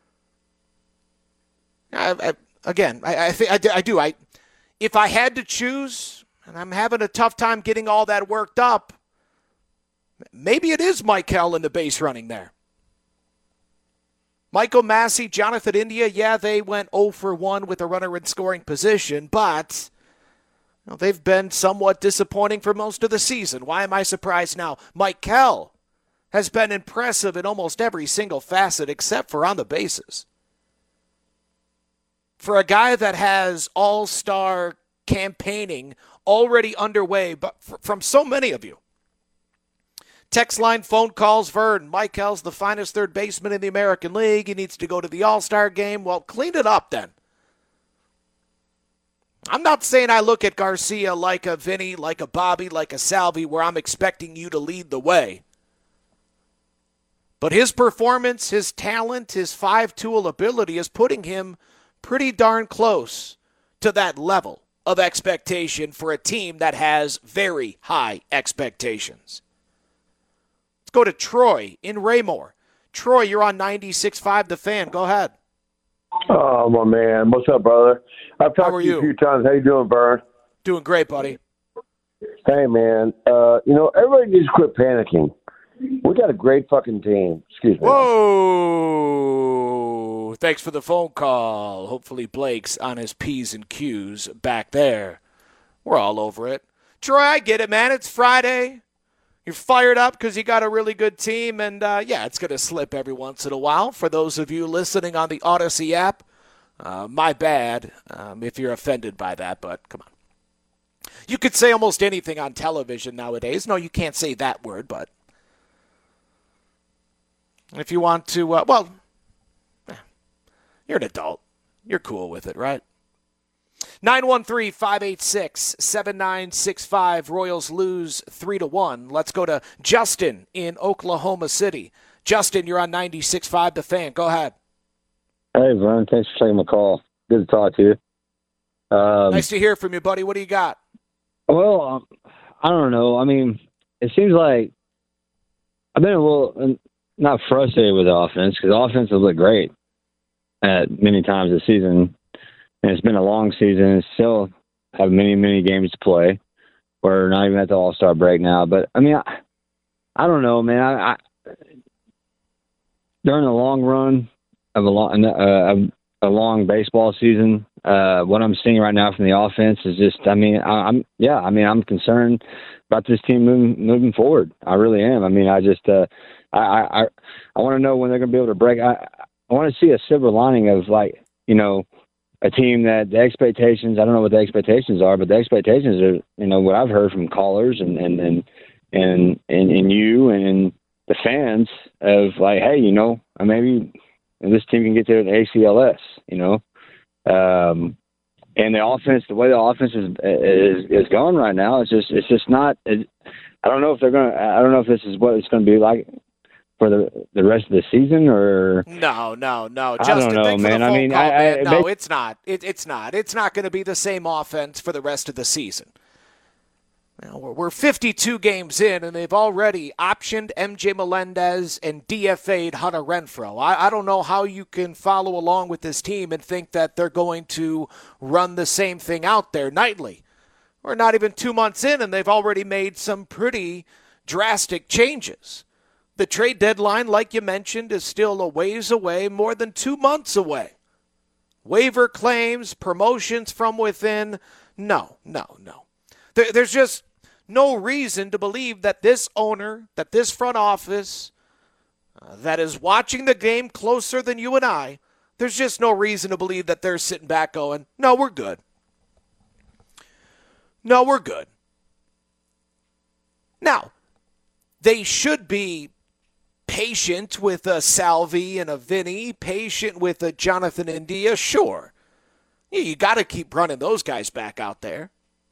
I do. If I had to choose, and I'm having a tough time getting all that worked up, maybe it is Michael in the base running there. Michael Massey, Jonathan India, yeah, they went 0 for 1 with a runner in scoring position, but they've been somewhat disappointing for most of the season. Why am I surprised now? Michael has been impressive in almost every single facet except for on the bases. For a guy that has all-star campaigning already underway, but from so many of you. Text line, phone calls, Vern, Michael's the finest third baseman in the American League. He needs to go to the All-Star game. Well, clean it up then. I'm not saying I look at Garcia like a Vinny, like a Bobby, like a Salvi, where I'm expecting you to lead the way. But his performance, his talent, his five-tool ability is putting him pretty darn close to that level of expectation for a team that has very high expectations. Let's go to Troy in Raymore. Troy, you're on 96.5 The Fan. Go ahead. Oh, my man. What's up, brother? I've talked to you a few times. How you doing, Vern? Doing great, buddy. Hey, man. Everybody needs to quit panicking. We got a great fucking team. Excuse me. Whoa. Thanks for the phone call. Hopefully Blake's on his P's and Q's back there. We're all over it. Troy, I get it, man. It's Friday. You're fired up because you got a really good team. And, it's going to slip every once in a while. For those of you listening on the Odyssey app, my bad if you're offended by that, but come on. You could say almost anything on television nowadays. No, you can't say that word, but if you want to, you're an adult. You're cool with it, right? 913-586-7965. Royals lose 3-1. Let's go to Justin in Oklahoma City. Justin, you're on 96.5 The Fan. Go ahead. Hey, Vern. Thanks for taking my call. Good to talk to you. Nice to hear from you, buddy. What do you got? Well, I don't know. I mean, it seems like I've been a little not frustrated with the offense because the offense has looked great at many times this season. And it's been a long season. Still have many, many games to play. We're not even at the All-Star break now. But, I mean, I don't know, man. during the long run of a long baseball season, what I'm seeing right now from the offense is just, I'm concerned about this team moving forward. I really am. I mean, I want to know when they're going to be able to break. I want to see a silver lining of, like, you know, a team that the expectations, I don't know what the expectations are, but the expectations are, you know, what I've heard from callers and you and the fans of, like, hey, you know, maybe this team can get to the ACLS, you know. And the offense, the way the offense is going right now, it's just not. I don't know if this is what it's going to be like for the rest of the season, or no. Justin, I don't know, man. I mean, no, it's not. It's not. It's not going to be the same offense for the rest of the season. Now, we're 52 games in, and they've already optioned MJ Melendez and DFA'd Hunter Renfroe. I don't know how you can follow along with this team and think that they're going to run the same thing out there nightly. We're not even 2 months in, and they've already made some pretty drastic changes. The trade deadline, like you mentioned, is still a ways away, more than 2 months away. Waiver claims, promotions from within, no. There's just no reason to believe that this owner, that this front office, that is watching the game closer than you and I, there's just no reason to believe that they're sitting back going, no, we're good. No, we're good. Now, they should be patient with a Salvi and a Vinny, patient with a Jonathan India, sure. You got to keep running those guys back out there.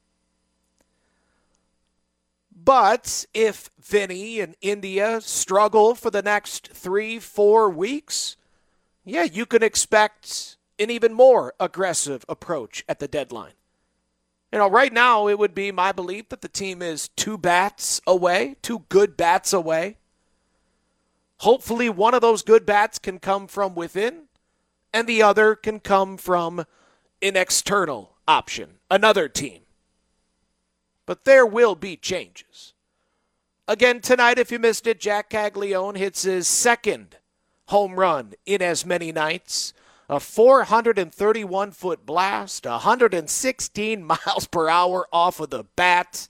But if Vinny and India struggle for the next 3-4 weeks, yeah, you can expect an even more aggressive approach at the deadline. You know, right now it would be my belief that the team is 2 good bats away. Hopefully one of those good bats can come from within, and the other can come from an external option, another team. But there will be changes. Again, tonight, if you missed it, Jack Caglione hits his second home run in as many nights. A 431-foot blast, 116 miles per hour off of the bat.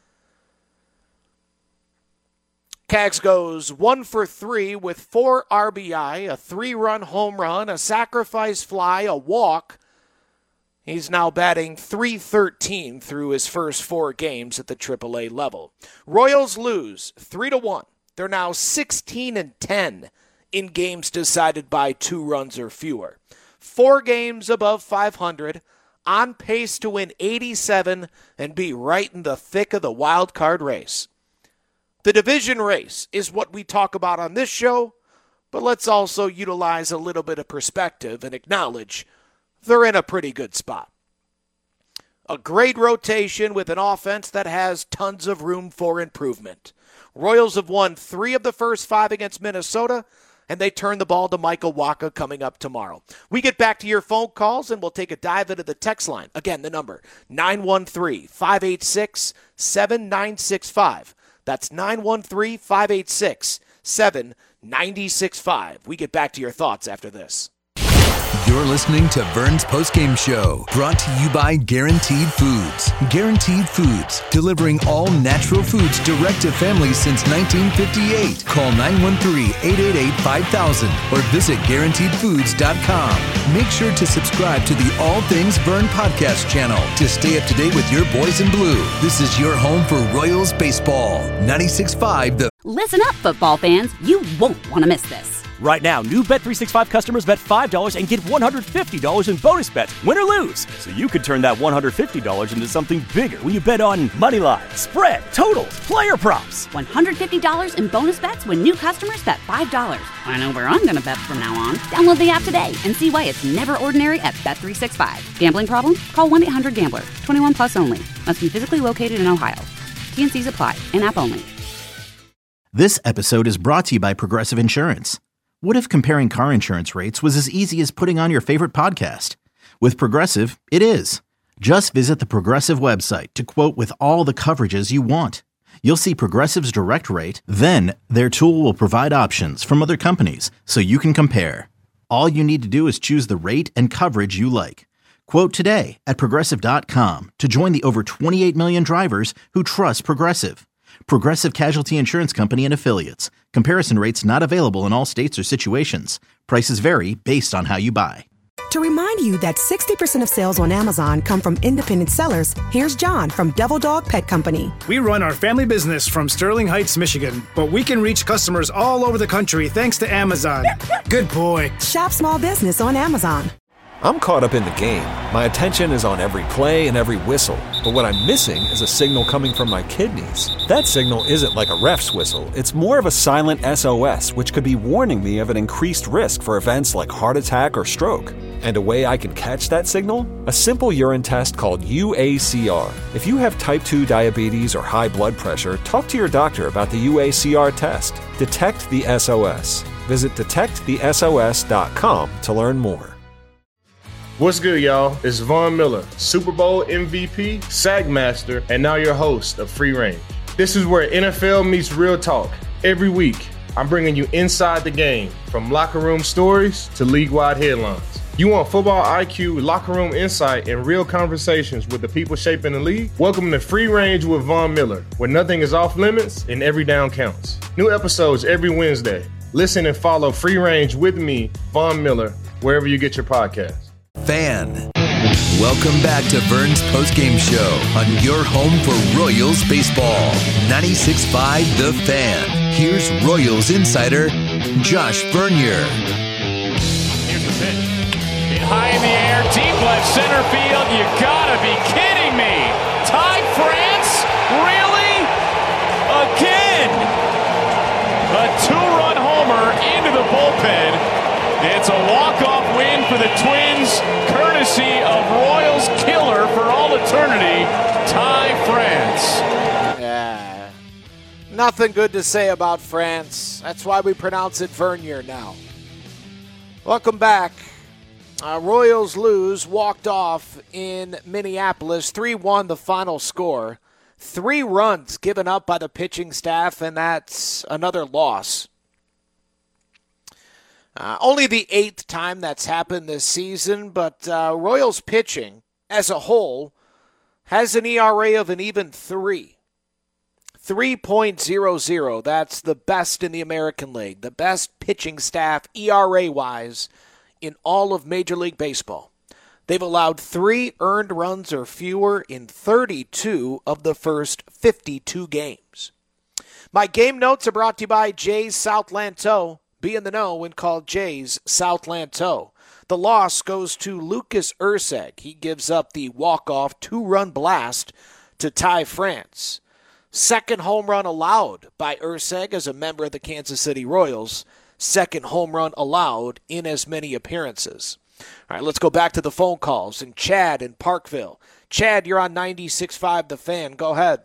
Cags goes 1 for 3 with 4 RBI, a 3-run home run, a sacrifice fly, a walk. He's now batting .313 through his first 4 games at the AAA level. Royals lose 3-1. They're now 16-10 in games decided by 2 runs or fewer. 4 games above 500, on pace to win 87 and be right in the thick of the wild card race. The division race is what we talk about on this show, but let's also utilize a little bit of perspective and acknowledge they're in a pretty good spot. A great rotation with an offense that has tons of room for improvement. Royals have won 3 of the first 5 against Minnesota, and they turn the ball to Michael Wacha coming up tomorrow. We get back to your phone calls, and we'll take a dive into the text line. Again, the number, 913-586-7965. That's 913-586-7965. We get back to your thoughts after this. You're listening to Vern's Postgame Show, brought to you by Guaranteed Foods. Guaranteed Foods, delivering all natural foods direct to families since 1958. Call 913-888-5000 or visit GuaranteedFoods.com. Make sure to subscribe to the All Things Vern podcast channel to stay up to date with your boys in blue. This is your home for Royals baseball. 96.5 The... Listen up, football fans. You won't want to miss this. Right now, new Bet365 customers bet $5 and get $150 in bonus bets, win or lose. So you could turn that $150 into something bigger when you bet on moneyline, spread, totals, player props. $150 in bonus bets when new customers bet $5. I know where I'm going to bet from now on. Download the app today and see why it's never ordinary at Bet365. Gambling problem? Call 1-800-GAMBLER. 21 plus only. Must be physically located in Ohio. T&Cs apply. In-app only. This episode is brought to you by Progressive Insurance. What if comparing car insurance rates was as easy as putting on your favorite podcast? With Progressive, it is. Just visit the Progressive website to quote with all the coverages you want. you'll see Progressive's direct rate, then their tool will provide options from other companies so you can compare. All you need to do is choose the rate and coverage you like. Quote today at Progressive.com to join the over 28 million drivers who trust Progressive. Progressive Casualty Insurance Company and Affiliates. Comparison rates not available in all states or situations. Prices vary based on how you buy. To remind you that 60% of sales on Amazon come from independent sellers, here's John from Devil Dog Pet Company. We run our family business from Sterling Heights, Michigan, but we can reach customers all over the country thanks to Amazon. Good boy. Shop small business on Amazon. I'm caught up in the game. My attention is on every play and every whistle. But what I'm missing is a signal coming from my kidneys. That signal isn't like a ref's whistle. It's more of a silent SOS, which could be warning me of an increased risk for events like heart attack or stroke. And a way I can catch that signal? A simple urine test called UACR. If you have type 2 diabetes or high blood pressure, talk to your doctor about the UACR test. Detect the SOS. Visit detectthesos.com to learn more. What's good, y'all? It's Von Miller, Super Bowl MVP, Sack Master, and now your host of Free Range. This is where NFL meets real talk. Every week, I'm bringing you inside the game, from locker room stories to league-wide headlines. You want football IQ, locker room insight, and real conversations with the people shaping the league? Welcome to Free Range with Von Miller, where nothing is off limits and every down counts. New episodes every Wednesday. Listen and follow Free Range with me, Von Miller, wherever you get your podcasts. Fan. Welcome back to Vern's postgame show on your home for Royals baseball. 96.5 The Fan. Here's Royals insider Josh Vernier. Here's the pitch. Hit high in the air, deep left center field. You gotta be kidding me. Ty France? Really? Again? A two-run homer into the bullpen. It's a walk-off win for the Twins, courtesy of Royals killer for all eternity, Ty France. Yeah. Nothing good to say about France. That's why we pronounce it Vernier now. Welcome back. Royals lose, walked off in Minneapolis. 3-1 the final score. 3 runs given up by the pitching staff, and that's another loss. Only the 8th time that's happened this season, but Royals pitching as a whole has an ERA of an even 3. 3.00. That's the best in the American League. The best pitching staff ERA-wise in all of Major League Baseball. They've allowed 3 earned runs or fewer in 32 of the first 52 games. My game notes are brought to you by Jay's Southland Tow. Be in the know when called Jay's Southland Tow. The loss goes to Lucas Erceg. He gives up the walk-off 2-run blast to Ty France. Second home run allowed by Erceg as a member of the Kansas City Royals. Second home run allowed in as many appearances. All right, let's go back to the phone calls. And Chad in Parkville. Chad, you're on 96.5 The Fan. Go ahead.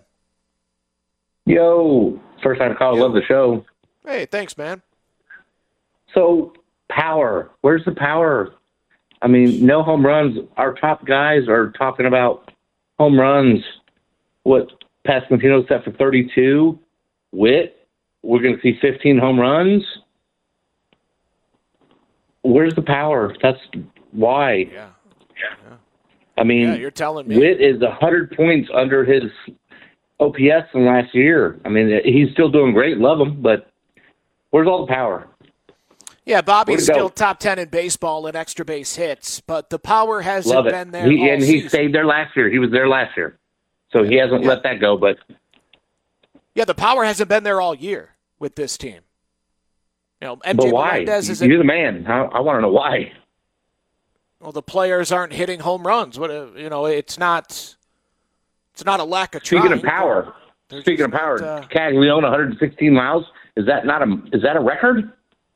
Yo, first time call. Love the show. Hey, thanks, man. So, power. Where's the power? I mean, no home runs. Our top guys are talking about home runs. What, Pasquantino set for 32? Witt, we're going to see 15 home runs? Where's the power? That's why. Yeah. I mean, you're telling me. Witt is 100 points under his OPS from last year. I mean, he's still doing great. Love him, but where's all the power? Yeah, Bobby's still top 10 in baseball in extra base hits, but the power hasn't been there all and he season. stayed there last year. He was there last year. So he hasn't let that go. But yeah, the power hasn't been there all year with this team. You know, MJ but why? Melendez is You're the man. I want to know why. Well, the players aren't hitting home runs. What it's not a lack of trying. Speaking of power, Cat, we own 116 miles. Is that a record?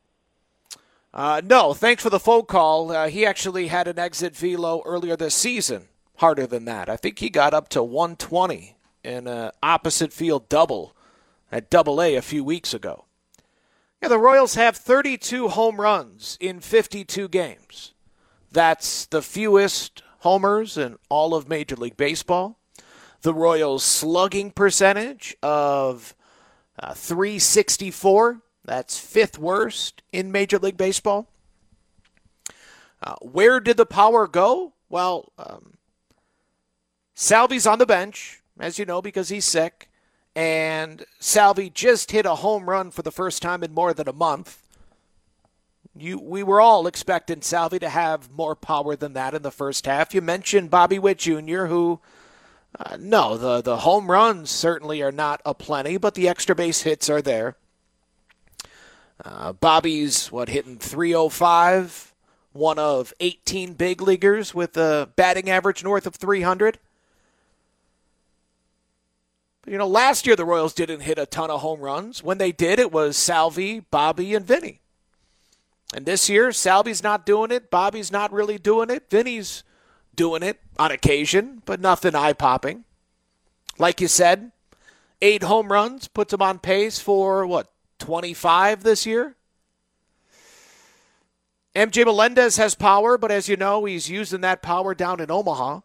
No, thanks for the phone call. He actually had an exit velo earlier this season, harder than that. I think he got up to 120 in an opposite field double at Double-A a few weeks ago. Yeah, the Royals have 32 home runs in 52 games. That's the fewest homers in all of Major League Baseball. The Royals' slugging percentage of .364. That's fifth worst in Major League Baseball. Where did the power go? Well, Salvi's on the bench, as you know, because he's sick. And Salvi just hit a home run for the first time in more than a month. We were all expecting Salvi to have more power than that in the first half. You mentioned Bobby Witt Jr., who, no, the home runs certainly are not aplenty, but the extra base hits are there. Bobby's, hitting .305, one of 18 big leaguers with a batting average north of 300. But, last year the Royals didn't hit a ton of home runs. When they did, it was Salvi, Bobby, and Vinny. And this year, Salvi's not doing it. Bobby's not really doing it. Vinny's doing it on occasion, but nothing eye-popping. Like you said, 8 home runs puts him on pace for, 25 this year? MJ Melendez has power, but as you know, he's using that power down in Omaha.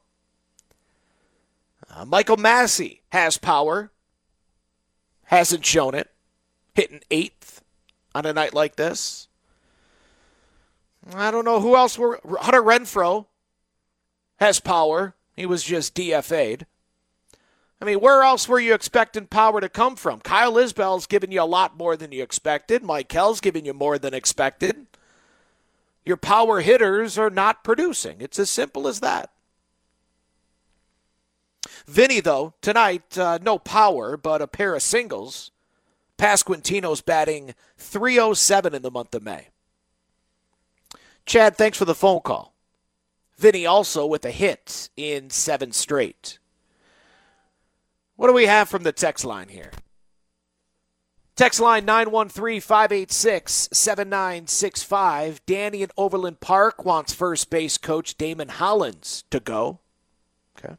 Michael Massey has power. Hasn't shown it. Hitting 8th on a night like this. I don't know who else. Hunter Renfroe has power. He was just DFA'd. I mean, where else were you expecting power to come from? Kyle Isbell's giving you a lot more than you expected. Mike Hell's giving you more than expected. Your power hitters are not producing. It's as simple as that. Vinny, though, tonight, no power, but a pair of singles. Pasquantino's batting .307 in the month of May. Chad, thanks for the phone call. Vinny also with a hit in 7 straight. What do we have from the text line here? Text line 913-586-7965. Danny in Overland Park wants first base coach Damon Hollins to go. Okay.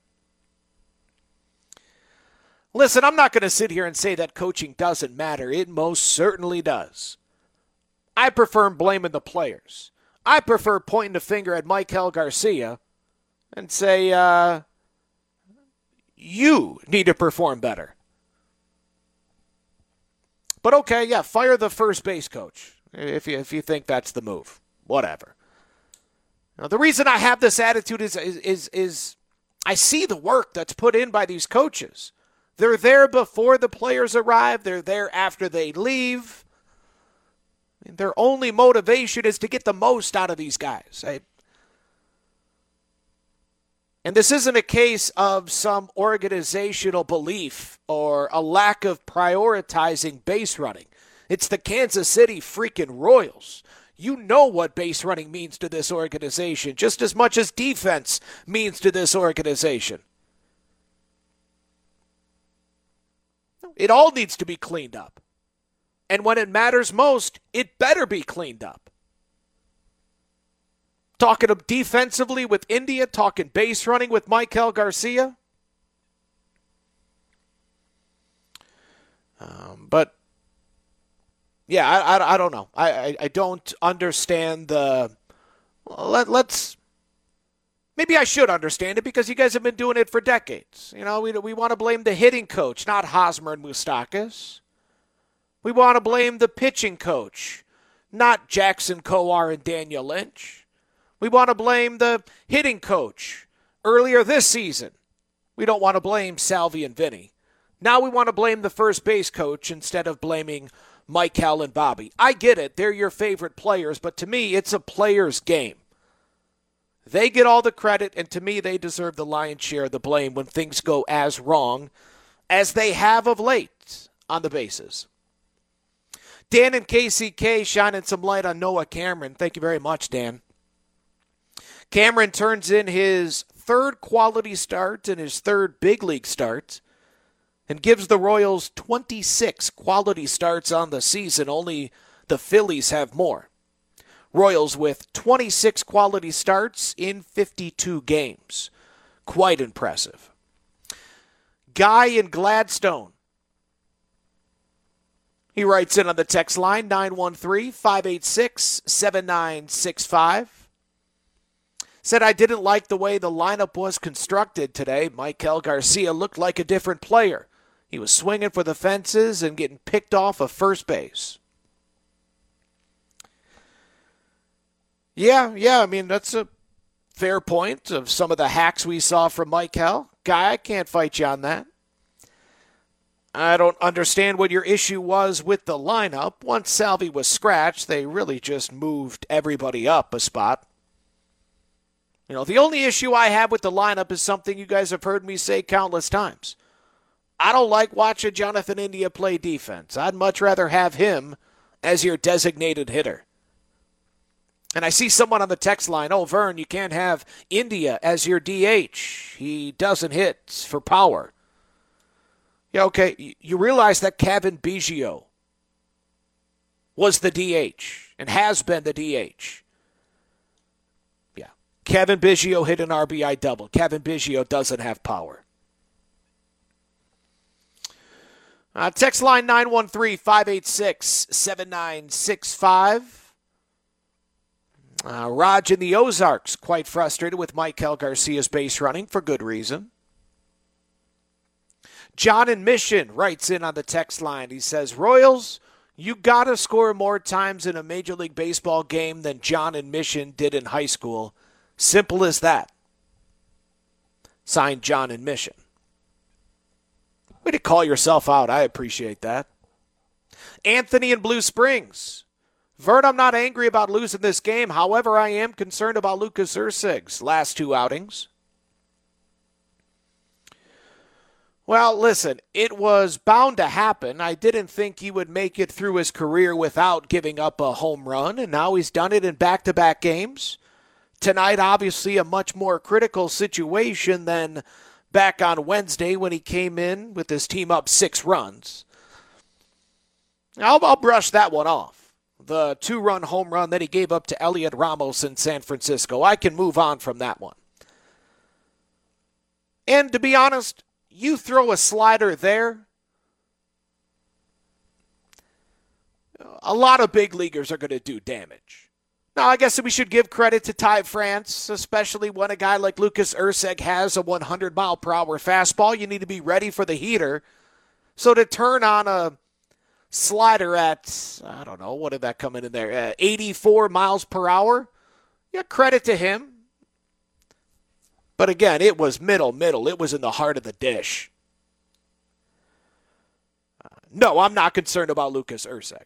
Listen, I'm not going to sit here and say that coaching doesn't matter. It most certainly does. I prefer blaming the players. I prefer pointing the finger at Maikel Garcia and say, you need to perform better. But okay, yeah, fire the first base coach if you think that's the move. Whatever. Now, the reason I have this attitude is I see the work that's put in by these coaches. They're there before the players arrive. They're there after they leave. Their only motivation is to get the most out of these guys. And this isn't a case of some organizational belief or a lack of prioritizing base running. It's the Kansas City freaking Royals. You know what base running means to this organization, just as much as defense means to this organization. It all needs to be cleaned up. And when it matters most, it better be cleaned up. Talking defensively with India, talking base running with Maikel Garcia. But, yeah, I don't know. I don't understand the... Let's... Maybe I should understand it because you guys have been doing it for decades. You know, we want to blame the hitting coach, not Hosmer and Moustakas. We want to blame the pitching coach, not Jackson Kowar and Daniel Lynch. We want to blame the hitting coach earlier this season. We don't want to blame Salvi and Vinny. Now we want to blame the first base coach instead of blaming Maikel and Bobby. I get it. They're your favorite players, but to me, it's a player's game. They get all the credit, and to me, they deserve the lion's share of the blame when things go as wrong as they have of late on the bases. Dan and KCK shining some light on Noah Cameron. Thank you very much, Dan. Cameron turns in his 3rd quality start and his 3rd big league start and gives the Royals 26 quality starts on the season. Only the Phillies have more. Royals with 26 quality starts in 52 games. Quite impressive. Guy in Gladstone. He writes in on the text line, 913-586-7965. Said I didn't like the way the lineup was constructed today. Maikel Garcia looked like a different player. He was swinging for the fences and getting picked off of first base. Yeah, I mean, that's a fair point of some of the hacks we saw from Maikel. Guy, I can't fight you on that. I don't understand what your issue was with the lineup. Once Salvi was scratched, they really just moved everybody up a spot. You know, the only issue I have with the lineup is something you guys have heard me say countless times. I don't like watching Jonathan India play defense. I'd much rather have him as your designated hitter. And I see someone on the text line, oh, Vern, you can't have India as your DH. He doesn't hit for power. Yeah, okay, you realize that Kevin Biggio was the DH and has been the DH. Yeah, Kevin Biggio hit an RBI double. Kevin Biggio doesn't have power. Text line 913-586-7965. Raj in the Ozarks quite frustrated with Maikel Garcia's base running for good reason. John in Mission writes in on the text line. He says, Royals, you got to score more times in a Major League Baseball game than John in Mission did in high school. Simple as that. Signed, John in Mission. Way to call yourself out. I appreciate that. Anthony in Blue Springs. Vern, I'm not angry about losing this game. However, I am concerned about Lucas Erceg's last two outings. Well, listen, it was bound to happen. I didn't think he would make it through his career without giving up a home run, and now he's done it in back-to-back games. Tonight, obviously, a much more critical situation than back on Wednesday when he came in with his team up 6 runs. I'll brush that one off. The 2-run home run that he gave up to Elliot Ramos in San Francisco. I can move on from that one. And to be honest, you throw a slider there, a lot of big leaguers are going to do damage. Now, I guess we should give credit to Ty France, especially when a guy like Lucas Erceg has a 100-mile-per-hour fastball. You need to be ready for the heater. So to turn on a slider at, I don't know, what did that come in there, 84 miles per hour? Yeah, credit to him. But again, it was middle. It was in the heart of the dish. No, I'm not concerned about Lucas Erceg.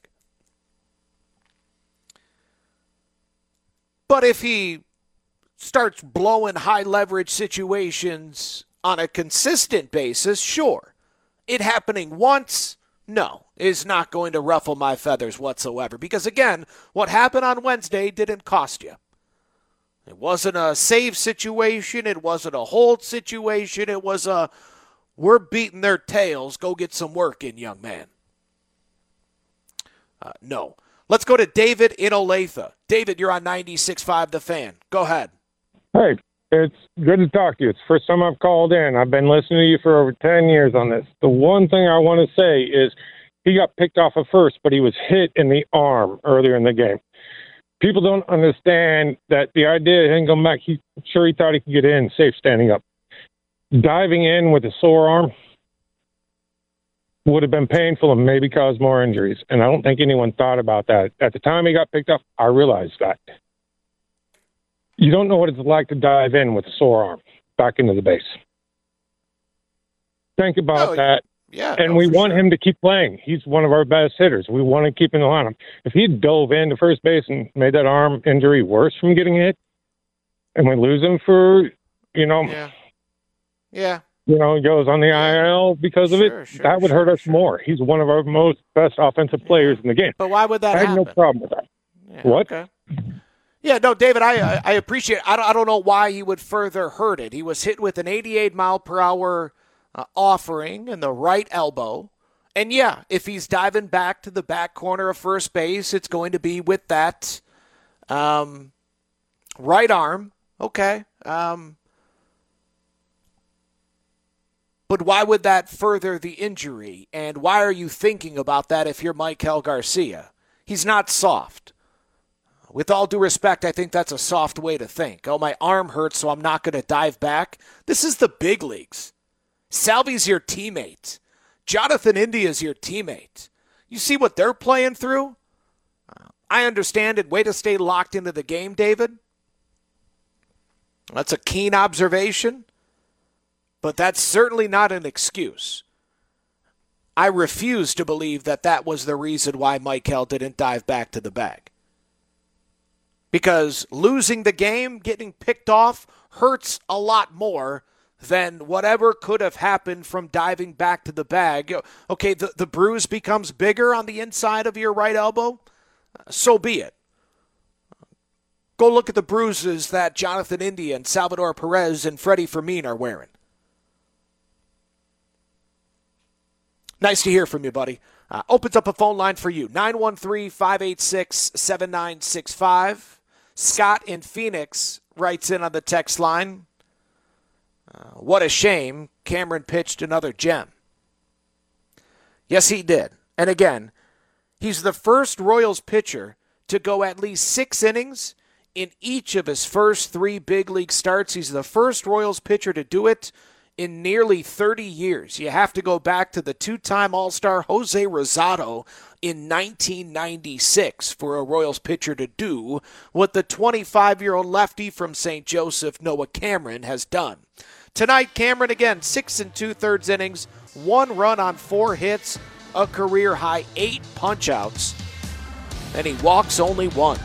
But if he starts blowing high-leverage situations on a consistent basis, sure. It happening once, no, is not going to ruffle my feathers whatsoever. Because, again, what happened on Wednesday didn't cost you. It wasn't a save situation. It wasn't a hold situation. It was a, we're beating their tails. Go get some work in, young man. No. Let's go to David in Olathe. David, you're on 96.5 The Fan. Go ahead. Hey, it's good to talk to you. It's the first time I've called in. I've been listening to you for over 10 years on this. The one thing I want to say is he got picked off at first, but he was hit in the arm earlier in the game. People don't understand that the idea of him going back, he thought he could get in safe standing up. Diving in with a sore arm would have been painful and maybe caused more injuries. And I don't think anyone thought about that. At the time he got picked up, I realized that. You don't know what it's like to dive in with a sore arm back into the base. Think about that. Yeah, and we want him to keep playing. He's one of our best hitters. We want to keep him on him. If he dove into first base and made that arm injury worse from getting hit, and we lose him for, he goes on the IL because of it, that would hurt us more. He's one of our most best offensive players in the game. But why would that happen? I have no problem with that. Yeah, what? Okay. Yeah, no, David, I appreciate it. I don't know why he would further hurt it. He was hit with an 88-mile-per-hour offering in the right elbow. And, yeah, if he's diving back to the back corner of first base, it's going to be with that right arm. Okay. But why would that further the injury? And why are you thinking about that if you're Maikel Garcia? He's not soft. With all due respect, I think that's a soft way to think. Oh, my arm hurts, so I'm not going to dive back. This is the big leagues. Salvi's your teammate. Jonathan India's your teammate. You see what they're playing through? I understand it. Way to stay locked into the game, David. That's a keen observation, but that's certainly not an excuse. I refuse to believe that that was the reason why Michael didn't dive back to the bag. Because losing the game, getting picked off, hurts a lot more than whatever could have happened from diving back to the bag. Okay, the bruise becomes bigger on the inside of your right elbow. So be it. Go look at the bruises that Jonathan India and Salvador Perez and Freddie Fermin are wearing. Nice to hear from you, buddy. Opens up a phone line for you, 913-586-7965. Scott in Phoenix writes in on the text line, what a shame Cameron pitched another gem. Yes, he did. And again, he's the first Royals pitcher to go at least 6 innings in each of his first 3 big league starts. He's the first Royals pitcher to do it in nearly 30 years. You have to go back to the 2-time All-Star Jose Rosado in 1996 for a Royals pitcher to do what the 25-year-old lefty from St. Joseph, Noah Cameron, has done. Tonight, Cameron again, 6 2/3 innings, 1 run on 4 hits, a career-high 8 punch-outs, and he walks only 1.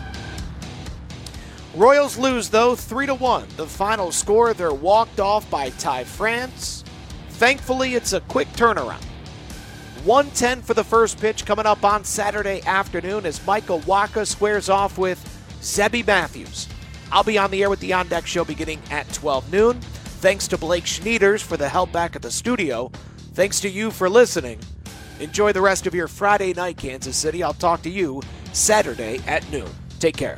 Royals lose, though, 3-1. The final score, they're walked off by Ty France. Thankfully, it's a quick turnaround. 1:10 for the first pitch coming up on Saturday afternoon as Michael Wacha squares off with Zebby Matthews. I'll be on the air with the On Deck Show beginning at 12 noon. Thanks to Blake Schneiders for the help back at the studio. Thanks to you for listening. Enjoy the rest of your Friday night, Kansas City. I'll talk to you Saturday at noon. Take care.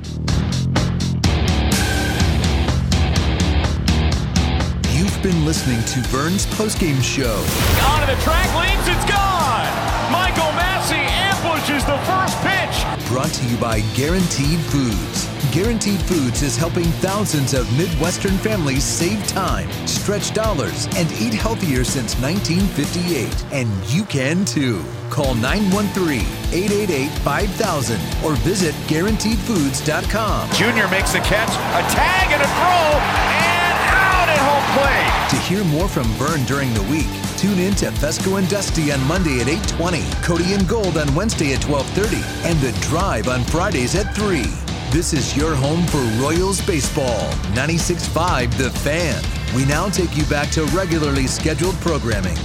You've been listening to Vern's postgame show. Onto the track, leaps, it's gone! Michael Massey ambushes the first pitch. Brought to you by Guaranteed Foods. Guaranteed Foods is helping thousands of Midwestern families save time, stretch dollars, and eat healthier since 1958. And you can too. Call 913-888-5000 or visit GuaranteedFoods.com. Junior makes the catch, a tag and a throw, and out at home plate. To hear more from Vern during the week, tune in to Fesco and Dusty on Monday at 8:20, Cody and Gold on Wednesday at 12:30, and The Drive on Fridays at 3. This is your home for Royals baseball. 96.5 The Fan. We now take you back to regularly scheduled programming.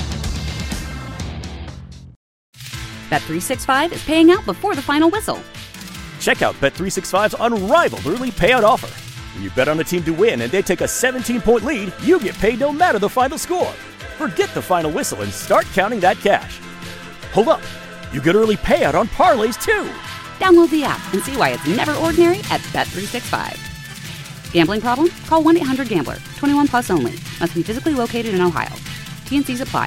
Bet365 is paying out before the final whistle. Check out Bet365's unrivaled early payout offer. When you bet on a team to win and they take a 17-point lead, you get paid no matter the final score. Forget the final whistle and start counting that cash. Hold up. You get early payout on parlays, too. Download the app and see why it's never ordinary at Bet365. Gambling problem? Call 1-800-GAMBLER. 21 plus only. Must be physically located in Ohio. T&Cs apply.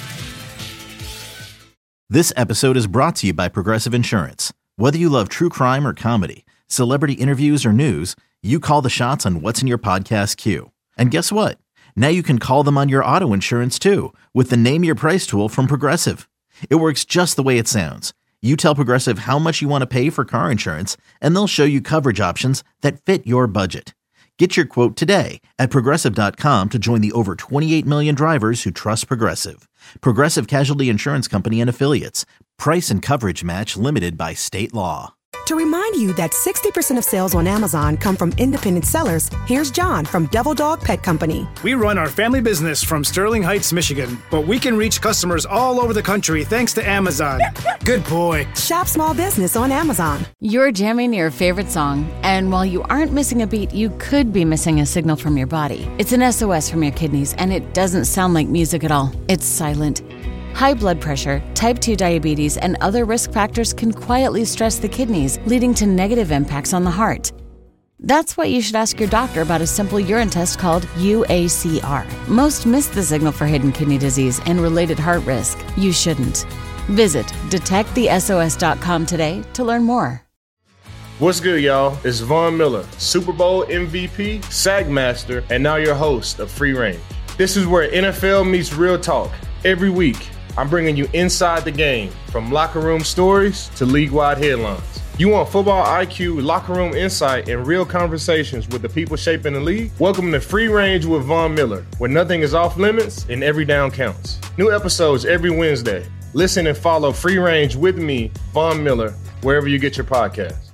This episode is brought to you by Progressive Insurance. Whether you love true crime or comedy, celebrity interviews or news, you call the shots on what's in your podcast queue. And guess what? Now you can call them on your auto insurance too with the Name Your Price tool from Progressive. It works just the way it sounds. You tell Progressive how much you want to pay for car insurance, and they'll show you coverage options that fit your budget. Get your quote today at Progressive.com to join the over 28 million drivers who trust Progressive. Progressive Casualty Insurance Company and Affiliates. Price and coverage match limited by state law. To remind you that 60% of sales on Amazon come from independent sellers, here's John from Devil Dog Pet Company. We run our family business from Sterling Heights, Michigan, but we can reach customers all over the country thanks to Amazon. Good boy. Shop small business on Amazon. You're jamming to your favorite song, and while you aren't missing a beat, you could be missing a signal from your body. It's an SOS from your kidneys, and it doesn't sound like music at all. It's silent. High blood pressure, type 2 diabetes, and other risk factors can quietly stress the kidneys, leading to negative impacts on the heart. That's why you should ask your doctor about a simple urine test called UACR. Most miss the signal for hidden kidney disease and related heart risk. You shouldn't. Visit detectthesos.com today to learn more. What's good, y'all? It's Von Miller, Super Bowl MVP, Sack Master, and now your host of Free Range. This is where NFL meets real talk. Every week, I'm bringing you inside the game, from locker room stories to league-wide headlines. You want football IQ, locker room insight, and real conversations with the people shaping the league? Welcome to Free Range with Von Miller, where nothing is off limits and every down counts. New episodes every Wednesday. Listen and follow Free Range with me, Von Miller, wherever you get your podcasts.